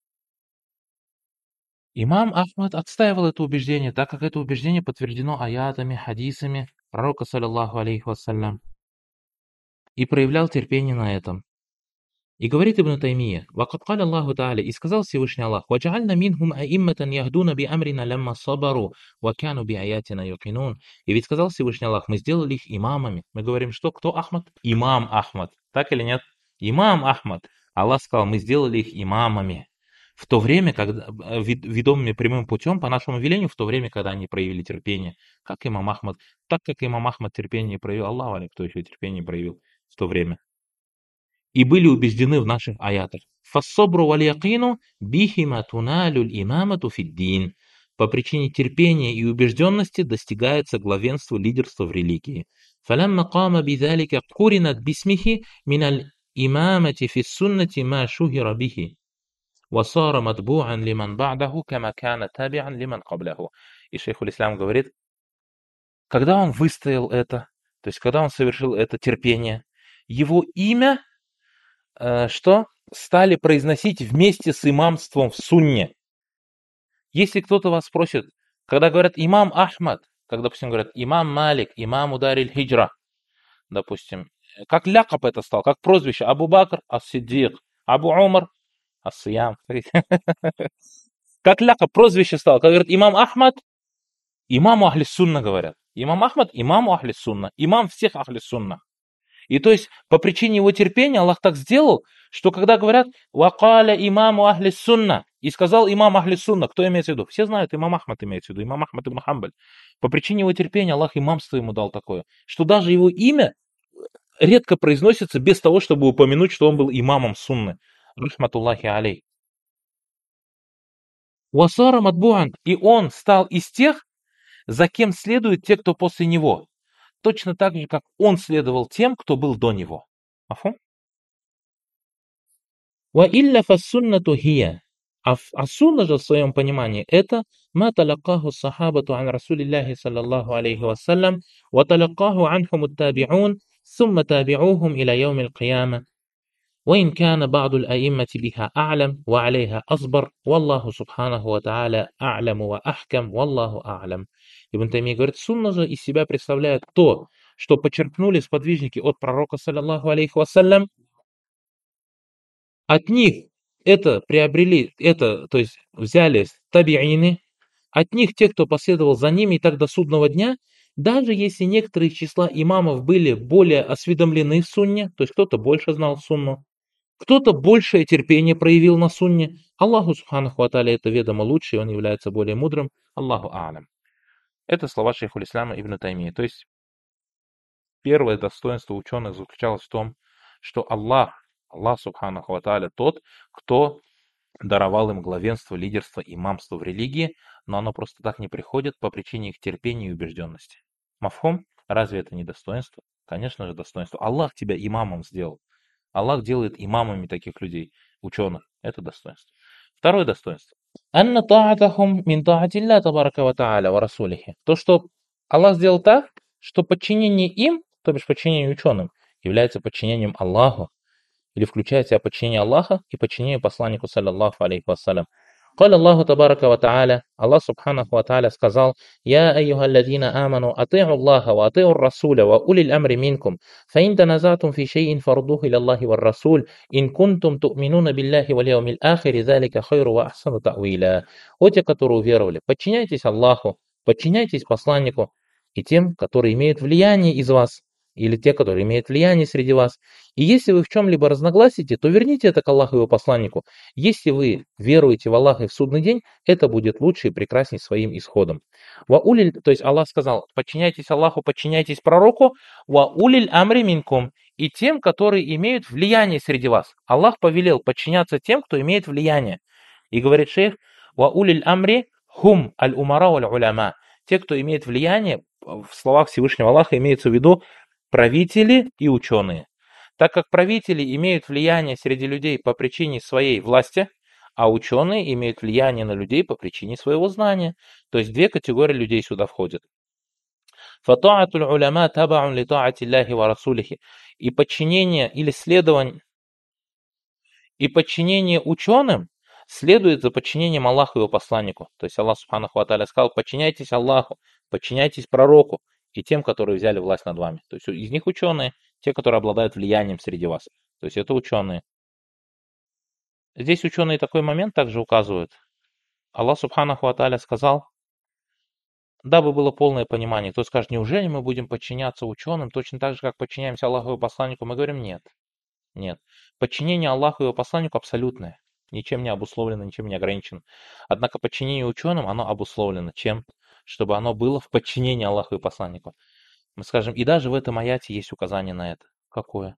Имам Ахмад отстаивал это убеждение, так как это убеждение подтверждено аятами, хадисами пророка, саллаллаху алейхи вассалям, и проявлял терпение на этом. И говорит Ибн Таймия: «Вакад каля Аллаху Тааля, и сказал Всевышний Аллах: «Ваджа'альна минхум аимматан яхдуна би амрина лямма сабару, ва кяну би аятина юкинун». И ведь сказал Всевышний Аллах: мы сделали их имамами. Мы говорим, что кто Ахмад? Имам Ахмад. Так или нет? Имам Ахмад. Аллах сказал: мы сделали их имамами. В то время, когда, ведомыми прямым путем, по нашему велению, в то время, когда они проявили терпение. Как имам Ахмад? Так как имам Ахмад терпение проявил, Аллах алейх, кто еще терпение проявил в то время. И были убеждены в наших аятах. «Фассобру валь якину бихима туналюль имамату фиддин». По причине терпения и убежденности достигается главенство, лидерство в религии. «Фалямма кама бидалика куринат бисмихи миналь имамати фиссуннати ма шухира бихи. Васара матбу'ан лиман ба'даху кама кана таби'ан лиман кабляху». И шейх аль-Ислам говорит, когда он выстоял это, то есть когда он совершил это терпение, его имя что стали произносить вместе с имамством в сунне. Если кто-то вас спросит, когда говорят имам Ахмад, как, допустим, говорят имам Малик, имам Удариль Хиджра, допустим, как лякаб это стал, как прозвище: Абу Бакр ас-Сиддик, Абу Умар ас-Сиям. Как лякаб прозвище стал, как говорят имам Ахмад, имаму Ахли Сунна говорят. Имам Ахмад имаму Ахли Сунна, имам всех Ахли Сунна. И то есть по причине его терпения Аллах так сделал, что когда говорят «Вакаля имаму ахли сунна», и сказал имам ахли сунна, кто имеется в виду? Все знают, имам Ахмад имеется в виду, имам Ахмад ибн Хамбаль. По причине его терпения Аллах имамство ему дал такое, что даже его имя редко произносится без того, чтобы упомянуть, что он был имамом сунны. Рахматуллахи алей. Васара матбуан, и он стал из тех, за кем следуют те, кто после него. Точно так же, как он следовал тем, кто был до него. Афу? Ва илля фассуннату хия. А сунна же в своем понимании это ма талакаху сахабату ан расулиллахи саллаллаху алейхи вассалям, ва талакаху анхум аттаби'ун, сумма таби'ухум иля яумил кияма. وإن كان بعض الأئمة بها أعلم وعليها أصبر والله سبحانه وتعالى أعلم وأحكم والله أعلم. Ибн Таймия говорит, сунна же из себя представляет то, что почерпнули сподвижники от пророка, саллаллаху алейхи вассалям. От них это приобрели, это, то есть взяли табиины, от них те, кто последовал за ними и так до судного дня, даже если некоторые из числа имамов были более осведомлены в сунне, то есть кто-то больше знал сунну, кто-то большее терпение проявил на сунне, Аллаху субханаху ва тааля это ведомо лучше, и он является более мудрым. Аллаху а'лям. Это слова шейху ислама ибн Таймии. То есть первое достоинство ученых заключалось в том, что Аллах, Аллах субханаху ва тааля тот, кто даровал им главенство, лидерство, имамство в религии, но оно просто так не приходит по причине их терпения и убежденности. Мафхум? Разве это не достоинство? Конечно же, достоинство. Аллах тебя имамом сделал. Аллах делает имамами таких людей, ученых. Это достоинство. Второе достоинство. Анна та'атахум мин та'атилля табарака ва та'аля ва расулихи. То, что Аллах сделал так, что подчинение им, то бишь подчинение ученым, является подчинением Аллаху, или включает в себя подчинение Аллаха и подчинение посланнику, саллаллаху алейхи вассалям. قال الله تبارك وتعالى الله سبحانه وتعالى сказал يا أيها الذين آمنوا أطيعوا الله وأطيعوا الرسول وأولي الأمر منكم فإن تنازعتم في شيء فردوه إلى الله والرسول إن كنتم تؤمنون بالله واليوم الآخر ذلك خير وأحسن تأويلا. О те, которые уверовали, подчиняйтесь Аллаху, подчиняйтесь посланнику и тем, которые имеют влияние из вас, или те, которые имеют влияние среди вас. И если вы в чем-либо разногласите, то верните это к Аллаху и его посланнику. Если вы веруете в Аллаха и в судный день, это будет лучше и прекрасней своим исходом. Ва улиль, то есть Аллах сказал, подчиняйтесь Аллаху, подчиняйтесь пророку, ва улиль амри минкум, и тем, которые имеют влияние среди вас. Аллах повелел подчиняться тем, кто имеет влияние. И говорит шейх, ва улиль амри хум аль умара валь уляма. Те, кто имеет влияние, в словах Всевышнего Аллаха имеется в виду правители и ученые. Так как правители имеют влияние среди людей по причине своей власти, а ученые имеют влияние на людей по причине своего знания. То есть две категории людей сюда входят. Фатаатуль уляма табаун ли таати Аллахи ва расулихи. И подчинение или следование, и подчинение ученым следует за подчинением Аллаху и его посланнику. То есть Аллах субханаху ва тааля сказал, подчиняйтесь Аллаху, подчиняйтесь пророку и тем, которые взяли власть над вами. То есть из них ученые, те, которые обладают влиянием среди вас. То есть это ученые. Здесь ученые такой момент также указывают. Аллах субханаху ва тааля сказал, дабы было полное понимание. Кто скажет, неужели мы будем подчиняться ученым точно так же, как подчиняемся Аллаху и его посланнику? Мы говорим, нет. Нет. Подчинение Аллаху и его посланнику абсолютное. Ничем не обусловлено, ничем не ограничено. Однако подчинение ученым, оно обусловлено. Чем? Чтобы оно было в подчинении Аллаху и посланнику. Мы скажем, и даже в этом аяте есть указание на это. Какое?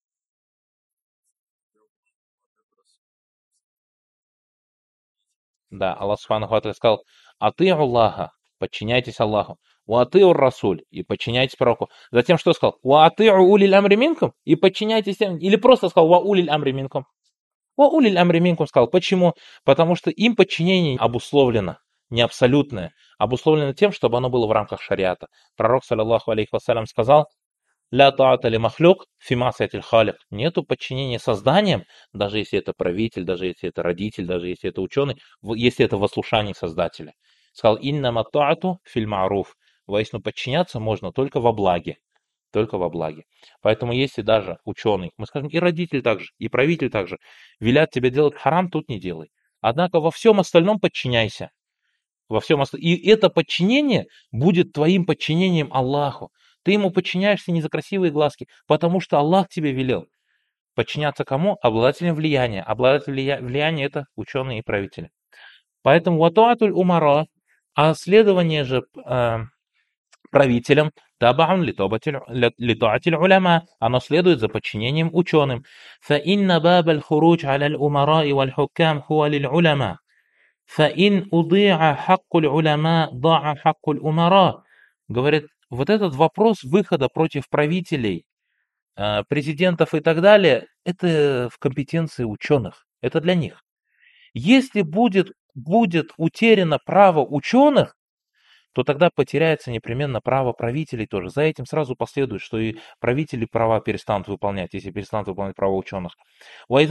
Да, Аллах Субханаху ва Тааля сказал, аты Аллаха, подчиняйтесь Аллаху, ва аты Расуль, и подчиняйтесь пророку. Затем что сказал? Ва аты улиль амри минкум, и подчиняйтесь тем, или просто сказал ва улиль амри минкум. Ва улиль амри минкум сказал. Почему? Потому что им подчинение обусловлено, не абсолютное, обусловлено тем, чтобы оно было в рамках шариата. Пророк, саллаллаху алейхи вассалям, сказал, ля таата ли махлюк фи масиятиль халик. Нету подчинения созданиям, даже если это правитель, даже если это родитель, даже если это ученый, если это в ослушании создателя. Сказал, инна таату филь ма'руф. Воистину подчиняться можно только во благе. Только во благе. Поэтому если даже ученый, мы скажем, и родитель также, и правитель также, велят тебе делать харам, тут не делай. Однако во всем остальном подчиняйся. Во всем ост... И это подчинение будет твоим подчинением Аллаху. Ты ему подчиняешься не за красивые глазки, потому что Аллах тебе велел. Подчиняться кому? Обладателям влияния. Обладатель влия... влияния это ученые и правители. Поэтому ватуатуль умара, а следование же э, правителям, табаун литаатиль уляма, оно следует за подчинением ученым. Фаинна бабаль хуруч аляль умара и валь хуккам хуа лиль уляма. Фаин удиа хаккуль уляма даа хаккуль умара. Говорит, вот этот вопрос выхода против правителей, президентов и так далее, это в компетенции ученых, это для них. Если будет, будет утеряно право ученых, то тогда потеряется непременно право правителей тоже. За этим сразу последует, что и правители права перестанут выполнять, если перестанут выполнять права ученых. А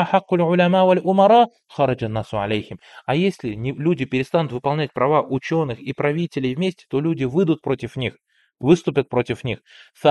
если люди перестанут выполнять права ученых и правителей вместе, то люди выйдут против них, выступят против них.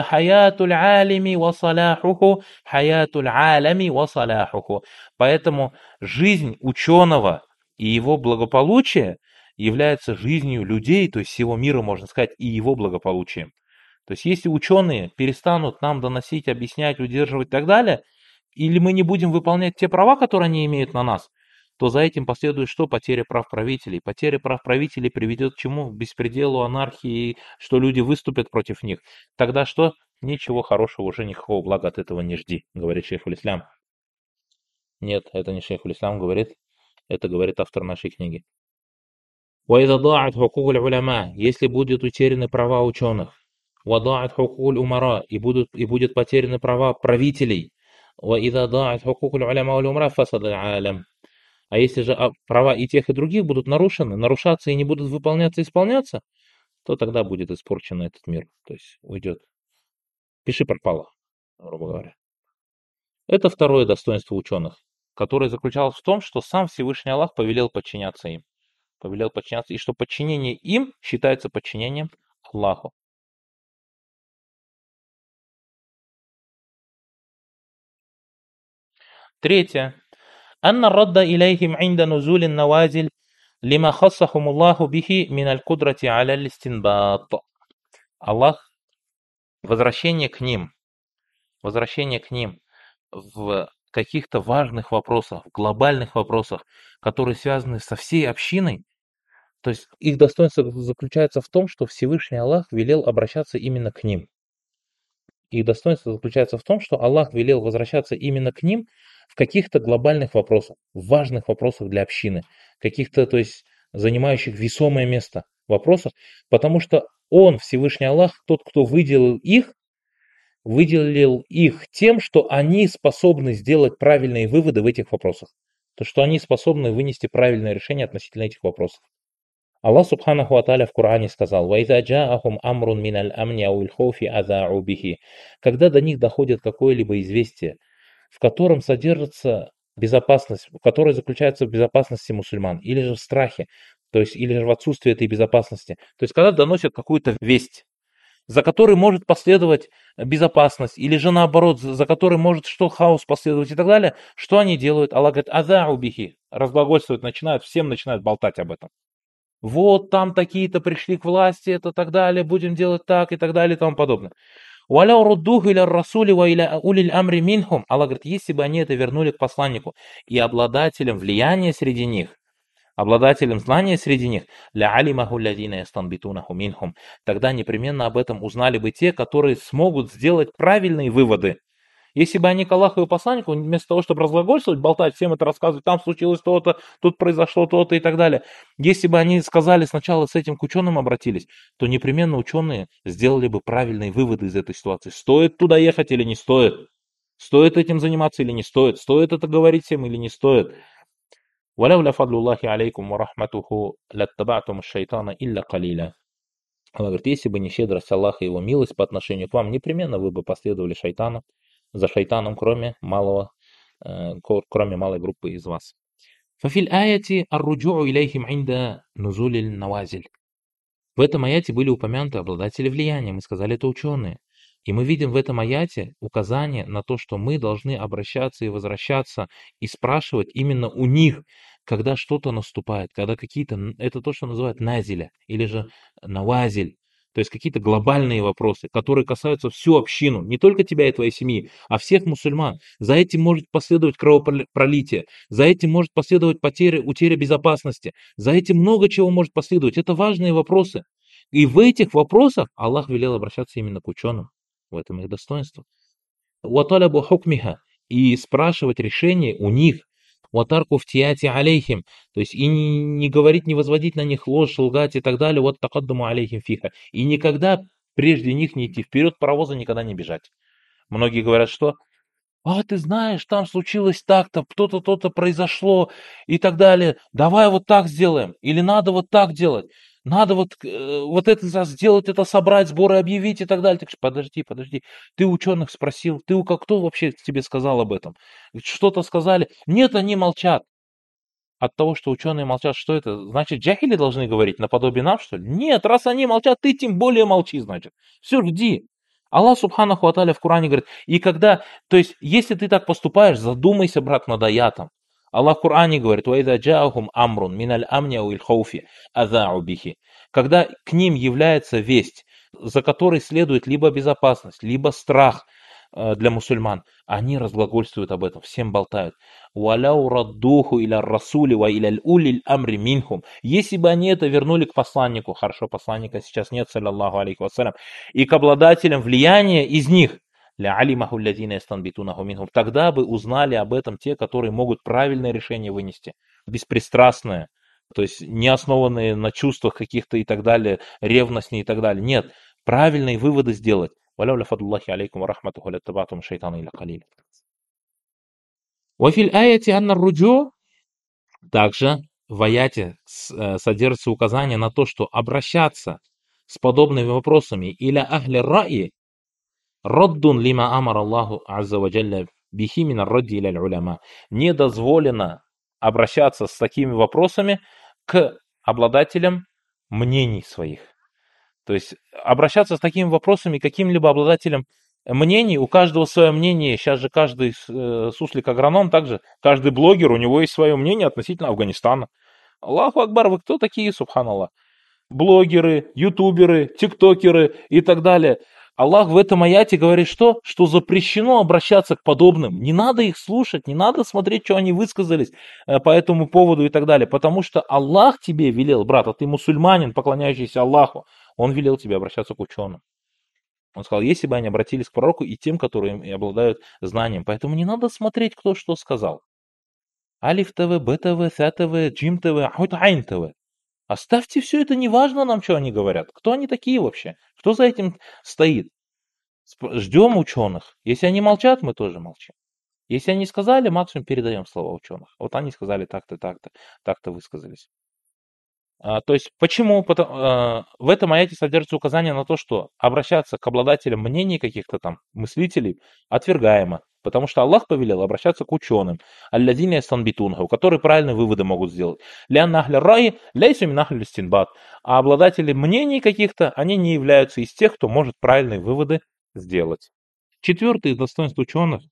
Поэтому жизнь ученого и его благополучие является жизнью людей, то есть всего мира, можно сказать, и его благополучием. То есть если ученые перестанут нам доносить, объяснять, удерживать и так далее, или мы не будем выполнять те права, которые они имеют на нас, то за этим последует что? Потеря прав правителей. Потеря прав правителей приведет к чему? К беспределу, анархии, что люди выступят против них. Тогда что? Ничего хорошего, уже никакого блага от этого не жди, говорит шейхуль ислам. Нет, это не шейхуль ислам говорит, это говорит автор нашей книги. Если будут утеряны права ученых, وَضَاعَتْ حُقُوقُ الْأُمَرَاءِ и будут и будет потеряны права правителей. وَإِذَا ضَاعَتْ حُقُوقُ الْعُلَمَاءِ وَالْأُمَرَاءِ فَسَدَ الْعَالَمُ. А если же а, права и тех, и других будут нарушены, нарушаться и не будут выполняться, исполняться, то тогда будет испорчен этот мир. То есть уйдет. Пиши пропало, грубо говоря. Это второе достоинство ученых, которое заключалось в том, что сам Всевышний Аллах повелел подчиняться им. Повелел подчиняться, и что подчинение им считается подчинением Аллаху. Третье. أن الرد إليهم عند نزول النوازل لما خصهم الله به من القدرة على الاستنباط. Аллах, возвращение к ним, возвращение к ним в каких-то важных вопросах, в глобальных вопросах, которые связаны со всей общиной, то есть их достоинство заключается в том, что Всевышний Аллах велел обращаться именно к ним. Их достоинство заключается в том, что Аллах велел возвращаться именно к ним в каких-то глобальных вопросах, в важных вопросах для общины, каких-то, то есть, занимающих весомое место вопросах, потому что Он, Всевышний Аллах, тот, кто выделил их, выделил их тем, что они способны сделать правильные выводы в этих вопросах, то, что они способны вынести правильное решение относительно этих вопросов. Аллах Субханаху ва Тааля в Коране сказал: «Ваиза джаахум амрун миналь амни ау иль-хауфи аза'у бихи». Когда до них доходит какое-либо известие, в котором содержится безопасность, в которой заключается в безопасности мусульман, или же в страхе, то есть или же в отсутствии этой безопасности. То есть когда доносят какую-то весть, за которой может последовать безопасность, или же наоборот, за которой может что хаос последовать и так далее, что они делают? Аллах говорит: аза'у бихи, разглагольствовать начинают, всем начинают болтать об этом. Вот там такие-то пришли к власти, это так далее, будем делать так и так далее и тому подобное. Валяу руддуху иля расули ва иля улиль амри минхум. Аллах говорит, если бы они это вернули к посланнику и обладателям влияния среди них, обладателям знания среди них, ля алимаху лядина ястанбитунаху минхум, тогда непременно об этом узнали бы те, которые смогут сделать правильные выводы. Если бы они к Аллаху и посланнику, вместо того, чтобы разглагольствовать, болтать, всем это рассказывать, там случилось то-то, тут произошло то-то и так далее. Если бы они сказали сначала с этим к ученым обратились, то непременно ученые сделали бы правильные выводы из этой ситуации. Стоит туда ехать или не стоит? Стоит этим заниматься или не стоит? Стоит это говорить всем или не стоит? «Валяуля фадлуллахи алейкум ва рахматуху латтабатум шайтана илля калиля». Она говорит, если бы не щедрость Аллаха и его милость по отношению к вам, непременно вы бы последовали шайтану, за шайтаном, кроме малого, э, кроме малой группы из вас. ففي الآية الرجوع إليهم عند نزول النوازل. В этом аяте были упомянуты обладатели влияния, мы сказали, это ученые. И мы видим в этом аяте указание на то, что мы должны обращаться и возвращаться и спрашивать именно у них, когда что-то наступает, когда какие-то, это то, что называют назиля, или же навазиль, то есть какие-то глобальные вопросы, которые касаются всю общину, не только тебя и твоей семьи, а всех мусульман. За этим может последовать кровопролитие, за этим может последовать потеря, утеря безопасности, за этим много чего может последовать. Это важные вопросы. И в этих вопросах Аллах велел обращаться именно к ученым. В этом их достоинство. «Ваталябу хукмиха» и спрашивать решение у них. «Ватарку втияти алейхим», то есть и не, не говорить, не возводить на них ложь, лгать и так далее. «Вот такаддуму алейхим фиха». И никогда прежде них не идти вперед, паровоза никогда не бежать. Многие говорят, что «А, ты знаешь, там случилось так-то, то-то, то-то произошло и так далее. Давай вот так сделаем. Или надо вот так делать. Надо вот, э, вот это сделать, это собрать, сборы объявить и так далее». Так что подожди, подожди. Ты ученых спросил, ты у кто вообще тебе сказал об этом? Что-то сказали? Нет, они молчат. От того, что ученые молчат, что это? Значит, джахили должны говорить наподобие нам, что ли? Нет, раз они молчат, ты тем более молчи, значит. Все, жди. Аллах Субханаху ва Тааля в Коране говорит, и когда, то есть, если ты так поступаешь, задумайся, брат, над аятом. Аллах в Коране говорит, وَإِذَا جَاءَهُمْ أَمْرٌ مِنَ الْأَمْنِ أَوْ الْخَوْفِ أَذَاعُوا بِهِ. Когда к ним является весть, за которой следует либо безопасность, либо страх э, для мусульман, они разглагольствуют об этом, всем болтают. وَلَوْ رَدُّوهُ إِلَى الرَّسُولِ وَإِلَى الْأُولِي الْأَمْرِ مِنْهُمْ. Если бы они это вернули к посланнику, хорошо, посланника сейчас нет, саллаллаху алейхи вассалям, и к обладателям влияния из них, لَعَلِمَهُ الَّذِينَ يَسْتَنْبِتُونَهُ مِنْهُمْ, тогда бы узнали об этом те, которые могут правильное решение вынести, беспристрастное, то есть не основанные на чувствах каких-то и так далее, ревностные и так далее. Нет, правильные выводы сделать. Валяуля фадлахи алейкум ва рахматуху латтабатум шайтана иля калиля. Вафиль аяти анна руджу. Также в аяте содержится указание на то, что обращаться с подобными вопросами иля ахли раи раддун лима амар Аллаху азза ва джалля бихи мин радди иля уляма. Не дозволено обращаться с такими вопросами к обладателям мнений своих. То есть обращаться с такими вопросами к каким-либо обладателям мнений, у каждого свое мнение, сейчас же каждый э, суслик-агроном, также каждый блогер, у него есть свое мнение относительно Афганистана. Аллаху Акбар, вы кто такие, субханаллах? Блогеры, ютуберы, тиктокеры и так далее. Аллах в этом аяте говорит что? Что запрещено обращаться к подобным. Не надо их слушать, не надо смотреть, что они высказались по этому поводу и так далее. Потому что Аллах тебе велел, брат, а ты мусульманин, поклоняющийся Аллаху, Он велел тебе обращаться к ученым. Он сказал, если бы они обратились к пророку и тем, которые обладают знанием. Поэтому не надо смотреть, кто что сказал. Алиф ТВ, Б ТВ, Ся ТВ, Джим ТВ, хоть Айн ТВ. Оставьте все это, не важно нам, что они говорят. Кто они такие вообще? Кто за этим стоит? Ждем ученых. Если они молчат, мы тоже молчим. Если они сказали, максимум передаем слова ученых. Вот они сказали так-то, так-то, так-то высказались. А, то есть, почему? Потому, а, в этом аяте содержится указание на то, что обращаться к обладателям мнений каких-то там мыслителей отвергаемо. Потому что Аллах повелел обращаться к ученым, аллазине станбитунху, которые правильные выводы могут сделать. Лян нахля раи, ляйсу минахлю стинбат. А обладатели мнений каких-то, они не являются из тех, кто может правильные выводы сделать. Четвертый из достоинств ученых.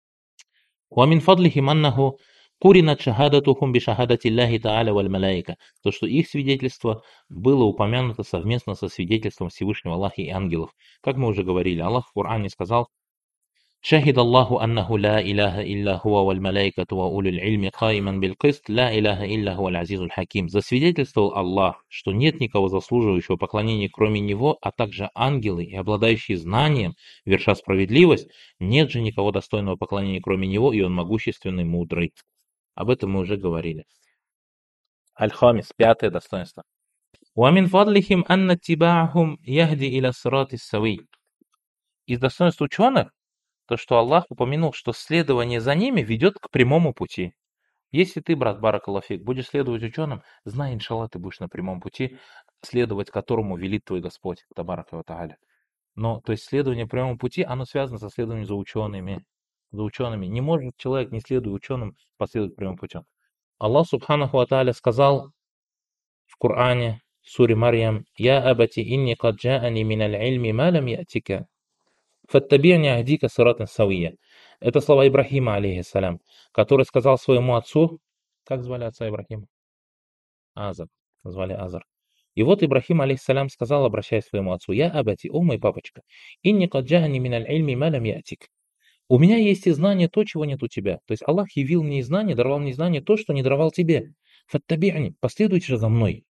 ومن فضلهم أنه قرنت شهادتهم بشهادة الله تعالى والملائكة. То, что их свидетельство было упомянуто совместно со свидетельством Всевышнего Аллаха и ангелов. Как мы уже говорили, Аллах в Коране сказал: شهد الله أنه لا إله إلا هو والملائكة وأولو العلم قائما بالقسط لا إله إلا هو العزيز الحكيم. Засвидетельствовал Аллах, что нет никого заслуживающего поклонения кроме Него, а также ангелы и обладающие знанием, верша справедливость, нет же никого достойного поклонения кроме Него, и Он могущественный, мудрый. Об этом мы уже говорили. Аль-Хамис, пятое достоинство. ومن فضلهم أن اتباعهم يهدي إلى الصراط السوي. Из достоинств ученых то, что Аллах упомянул, что следование за ними ведет к прямому пути. Если ты, брат Баракаллафик, будешь следовать ученым, знай, иншаллах, ты будешь на прямом пути, следовать которому велит твой Господь, Табарака ва Тааля. Но, то есть, следование по прямому пути, оно связано со следованием за учеными. За учеными. Не может человек, не следуя ученым, последовать прямым путем. Аллах Субханаху ва Тааля сказал в Коране, в суре Марьям: «Я абати инни кад джаани миналь ильми ма лам ятика. Фаттабирни ахдика сиратан савия». Это слова Ибрахима, алейхиссалям, который сказал своему отцу, как звали отца Ибрахима? Азар. Звали Азар. И вот Ибрахим, алейхиссалям, сказал, обращаясь к своему отцу: «Я абати, о мой папочка, инни кад джаани миналь ильми ма лам ятик». У меня есть и знание то, чего нет у тебя. То есть Аллах явил мне и знание, даровал мне знание то, что не даровал тебе. Фаттабирни, последуйте же за мной.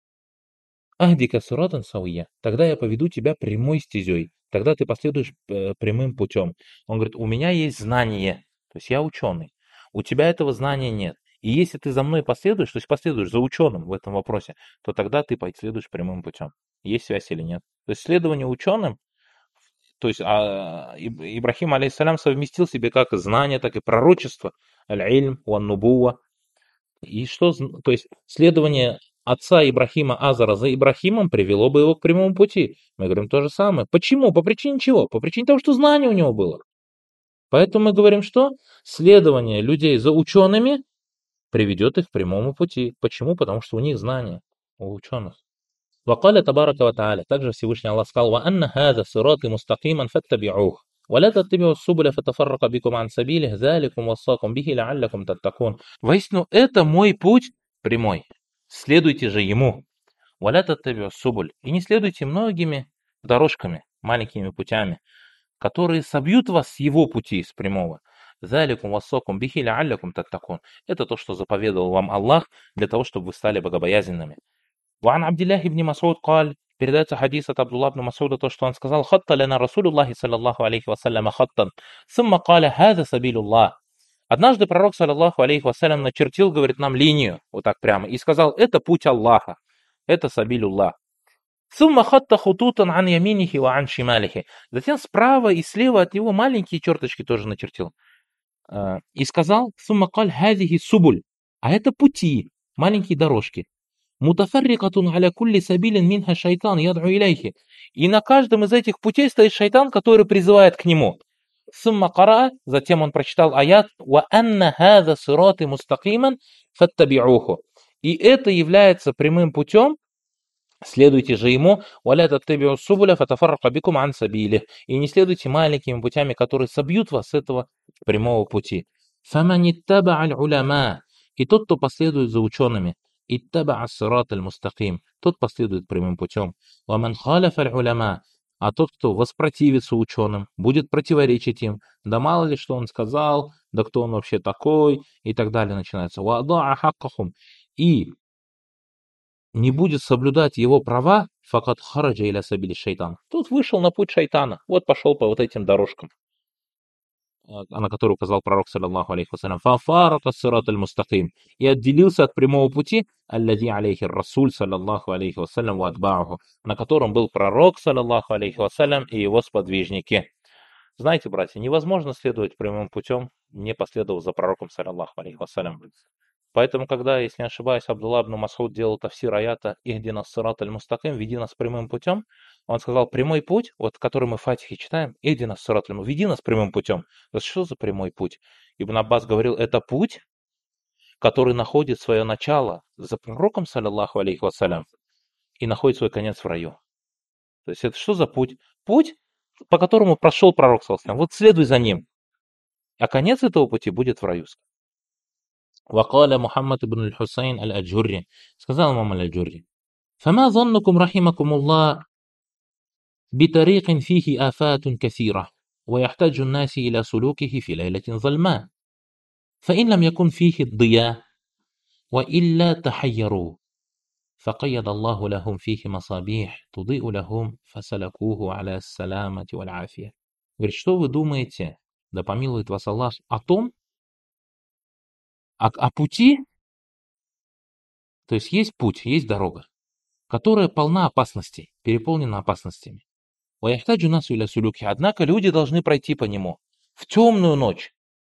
Ахдика сиратан савия. Тогда я поведу тебя прямой стезей. Тогда ты последуешь э, прямым путем. Он говорит: у меня есть знание, то есть я ученый. У тебя этого знания нет. И если ты за мной последуешь, то есть последуешь за ученым в этом вопросе, то тогда ты последуешь прямым путем. Есть связь или нет. То есть следование ученым, то есть а, Ибрахим, алейхиссалям, совместил себе как знание, так и пророчество. Аль-Ильм, Уан-Нубуа. И что, то есть следование отца Ибрахима Азара за Ибрахимом привело бы его к прямому пути. Мы говорим то же самое. Почему? По причине чего? По причине того, что знание у него было. Поэтому мы говорим, что следование людей за учеными приведет их к прямому пути. Почему? Потому что у них знания, у ученых. وقال تبارك وتعالى, также Всевышний Аллах сказал: وأن هذا صراطي مستقيما فاتبعوه ولا تتبعوا السبل فتفرق بكم عن سبيله ذلكم وصاكم به لعلكم تتقون. Воистину, это мой путь прямой. Следуйте же ему. ولا تتبعوا السبل. И не следуйте многими дорожками, маленькими путями, которые собьют вас с его пути, с прямого. ذلكم وصاكم به لعلكم تتقون. Это то, что заповедовал вам Аллах, для того, чтобы вы стали богобоязненными. وعن عبد الله بن مسعود قال, передается хадис от Абдулла ибн Масуда, то, что он сказал: خط لنا رسول الله صلى الله عليه وسلم خطا ثم قال هذا سبيل الله. Однажды пророк, саллаллаху алейхи вассалям, начертил, говорит, нам линию, вот так прямо, и сказал: это путь Аллаха, это сабилюллах. ثم خط خطوطا عن يمينه وعن شماله. Затем справа и слева от него маленькие черточки тоже начертил. А, И сказал, ثم قال هذه سبل. А это пути, маленькие дорожки. متفرقة على كل سبيل منها شيطان يدعو إليه. И на каждом из этих путей стоит шайтан, который призывает к нему. ثم قرأ, затем он прочитал аят وأن هذا صراط مستقيما فاتبعوه. И это является прямым путем, следуйте же ему, ولا تتبعوا السبل فتفرق بكم عن سبيله. И не следуйте маленькими путями, которые собьют вас с этого прямого пути. فمن اتبع العلماء. И тот, кто последует за учеными. اتبع الصراط المستقيم. Тот последует прямым путем. ومن خالف العلماء. А тот, кто воспротивится ученым, будет противоречить им, да мало ли что он сказал, да кто он вообще такой, и так далее начинается. وأضاع حقهم. И не будет соблюдать его права, факат хараджа иля сабили шайтан. Тут вышел на путь шайтана. Вот пошел по вот этим дорожкам, на которые указал пророк, саллаллаху алейхи вассалям. Фафарака сират аль-мустаким. И отделился от прямого пути, аллади алейхи расуль, саллаллаху алейхи вассалям, ва атбааху, на котором был пророк, саллаллаху алейхи вассалям, и его сподвижники. Знаете, братья, невозможно следовать прямым путем, не последовав за пророком, саллаллаху алейхи вассалям. Поэтому, когда, если не ошибаюсь, Абдулла ибн Мас'уд делал тафсир аята «Ихдина ссират аль-мустаким», «Веди нас прямым путем», он сказал, прямой путь, вот который мы в Фатихе читаем, «Ихдина ссират аль-мустаким», «Веди нас прямым путем». То есть, что за прямой путь? Ибн Аббас говорил, это путь, который находит свое начало за пророком, саллаллаху алейхи вассалям, и находит свой конец в раю. То есть, это что за путь? Путь, по которому прошел пророк, саллаллаху алейхи вассалям. Вот следуй за ним. А конец этого пути будет в раю. وقال محمد بن الحسين الأجهري, сказал имам الأجهري, فما ظنكم رحمكم الله بطريق فيه آفات كثيرة ويحتاج الناس إلى سلوكه في ليلة ظلماء فإن لم يكن فيه الضياء وإلا تحيروا فقيد الله لهم فيه مصابيح تضيء لهم فسلكوه على السلامة والعافية. Говорит, что вы думаете, да помилует вас Аллах, о том, о, о пути, то есть есть путь, есть дорога, которая полна опасностей, переполнена опасностями. وَيَحْتَاجُ النَّاسُ إِلَى سُلُوكِهِ. Однако люди должны пройти по нему в темную ночь.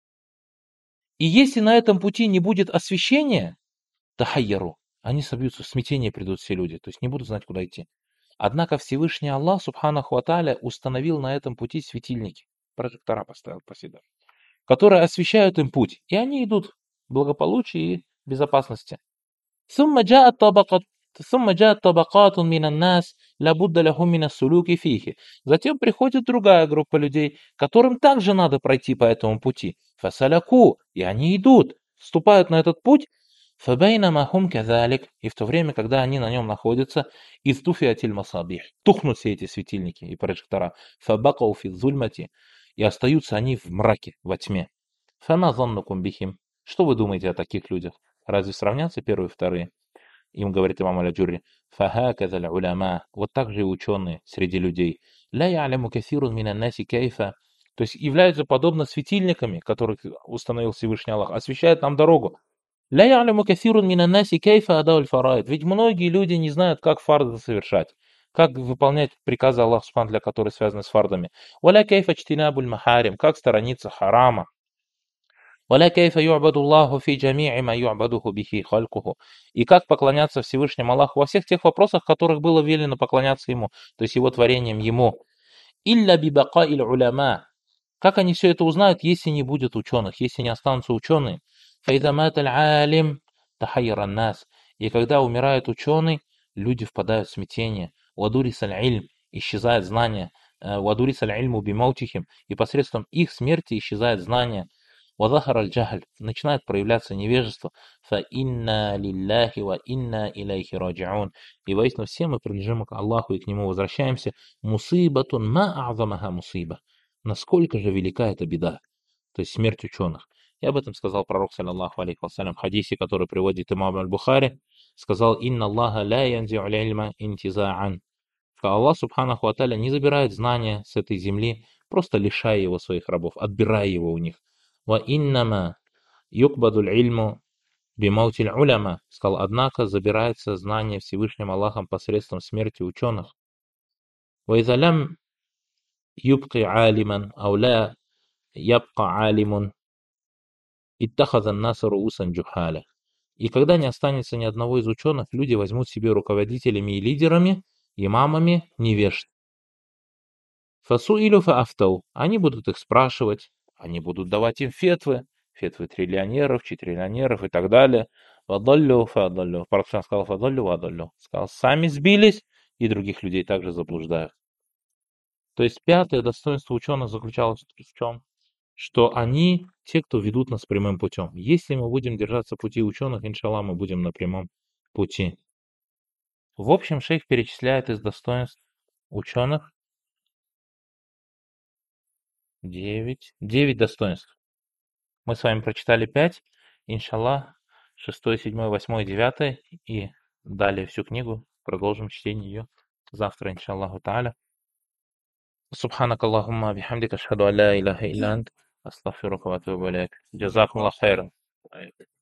И если на этом пути не будет освещения, тахайяру, они собьются, в смятение придут все люди, то есть не будут знать, куда идти. Однако Всевышний Аллах, субханаху ва тааля, установил на этом пути светильники, прожектора поставил, спасибо, которые освещают им путь, и они идут в благополучии и безопасности. ثم جاءت طبقة ثم جاءت طبقات من الناس لابد لهم من السلوك فيه. Затем приходит другая группа людей, которым также надо пройти по этому пути. فسلكوا, и они идут, вступают на этот путь. فبينما هم كذلك, и в то время, когда они на нем находятся, إذ طفئت المصابيح, тухнут все эти светильники и прожектора. فبقوا في الظلمة, и остаются они в мраке, во тьме. فما ظنكم بهم. Что вы думаете о таких людях? Разве сравнятся первые и вторые? Им говорит имам аль-Аджурри, فَهَكَذَا الْعُلَمَاء. Вот так же и ученые среди людей. لَا يَعْلَمُ كَثِيرٌ مِنَ النَّاسِ كَيْفَ. То есть являются подобно светильниками, которых установил Всевышний Аллах, освещает нам дорогу. لَا يَعْلَمُ كَثِيرٌ مِنَ النَّاسِ كَيْفَ أَدَاءُ الْفَرَائِض. Ведь многие люди не знают, как фарды совершать, как выполнять приказы Аллаха Субхану, для которых связаны с фардами. وَلَا كَيْفَ اجْتِنَابُ الْمَحَارِمِ. Как сторониться харама. وَلَا كَيْفَ يُعْبَدُ اللَّهُ فِي جَمِيعِ مَا يُعْبَدُهُ بِهِ خَلْقُهُ. И как поклоняться Всевышнему Аллаху во всех тех вопросах, в которых было велено поклоняться Ему, то есть Его творением Ему. إِلَّا بِبَقَاءِ الْعُلَمَاءِ. Как они все это узнают, если не будет ученых, если не останутся ученые? فَإِذَا مَاتَ الْعَالِمُ تَحَيَّرَ النَّاسِ. И когда умирает ученый, люди впадают в смятение. وَدُرِسَ الْعِلْمُ. Исчезает знание. وَدُرِسَ الْعِلْمُ بِمَوْتِهِمْ. И посредством их смерти исчезает знание. وظهر الجهل, начинает проявляться невежество. فإنا لله وإنا إليه راجعون. И воистину все мы принадлежим к Аллаху и к Нему возвращаемся. مصيبة ما أعظمها مصيبة. Насколько же велика эта беда, то есть смерть ученых. И об этом сказал пророк, саллаллаху алейхи вассалям, в хадисе, который приводит имам аль-Бухари, сказал: «Инна Аллаха ла янзи'у илма интиза'ан». Аллах субханаху ва тааля не забирает знания с этой земли, просто лишая его своих рабов, отбирая его у них. وإنما يقبض العلم бимаутиль уляма, сказал, однако забирается знание Всевышним Аллахом посредством смерти ученых. Вайзалям юбки алиман, ауля ябка алимун, иттахазан насару усан джухаля. И когда не останется ни одного из ученых, люди возьмут себе руководителями и лидерами, имамами невежд. Фасуилю фаафтау. Они будут их спрашивать, они будут давать им фетвы, фетвы триллионеров, четриллионеров и так далее. Вадаллю фадаллю. Пророк сказал фадаллю вадаллю. Сказал, сами сбились и других людей также заблуждают. То есть пятое достоинство ученых заключалось в чем? Что они те, кто ведут нас прямым путем. Если мы будем держаться пути ученых, иншаллах, мы будем на прямом пути. В общем, шейх перечисляет из достоинств ученых девять, девять достоинств. Мы с вами прочитали пять, иншаллах, шестой, седьмой, восьмой, девятый, и далее всю книгу, продолжим чтение ее завтра, иншаллаху тааля. سبحانك اللهم بحمدك أشهد أن لا إله إلا أنت أستغفرك وأتوب إليك جزاكم الله خيرا.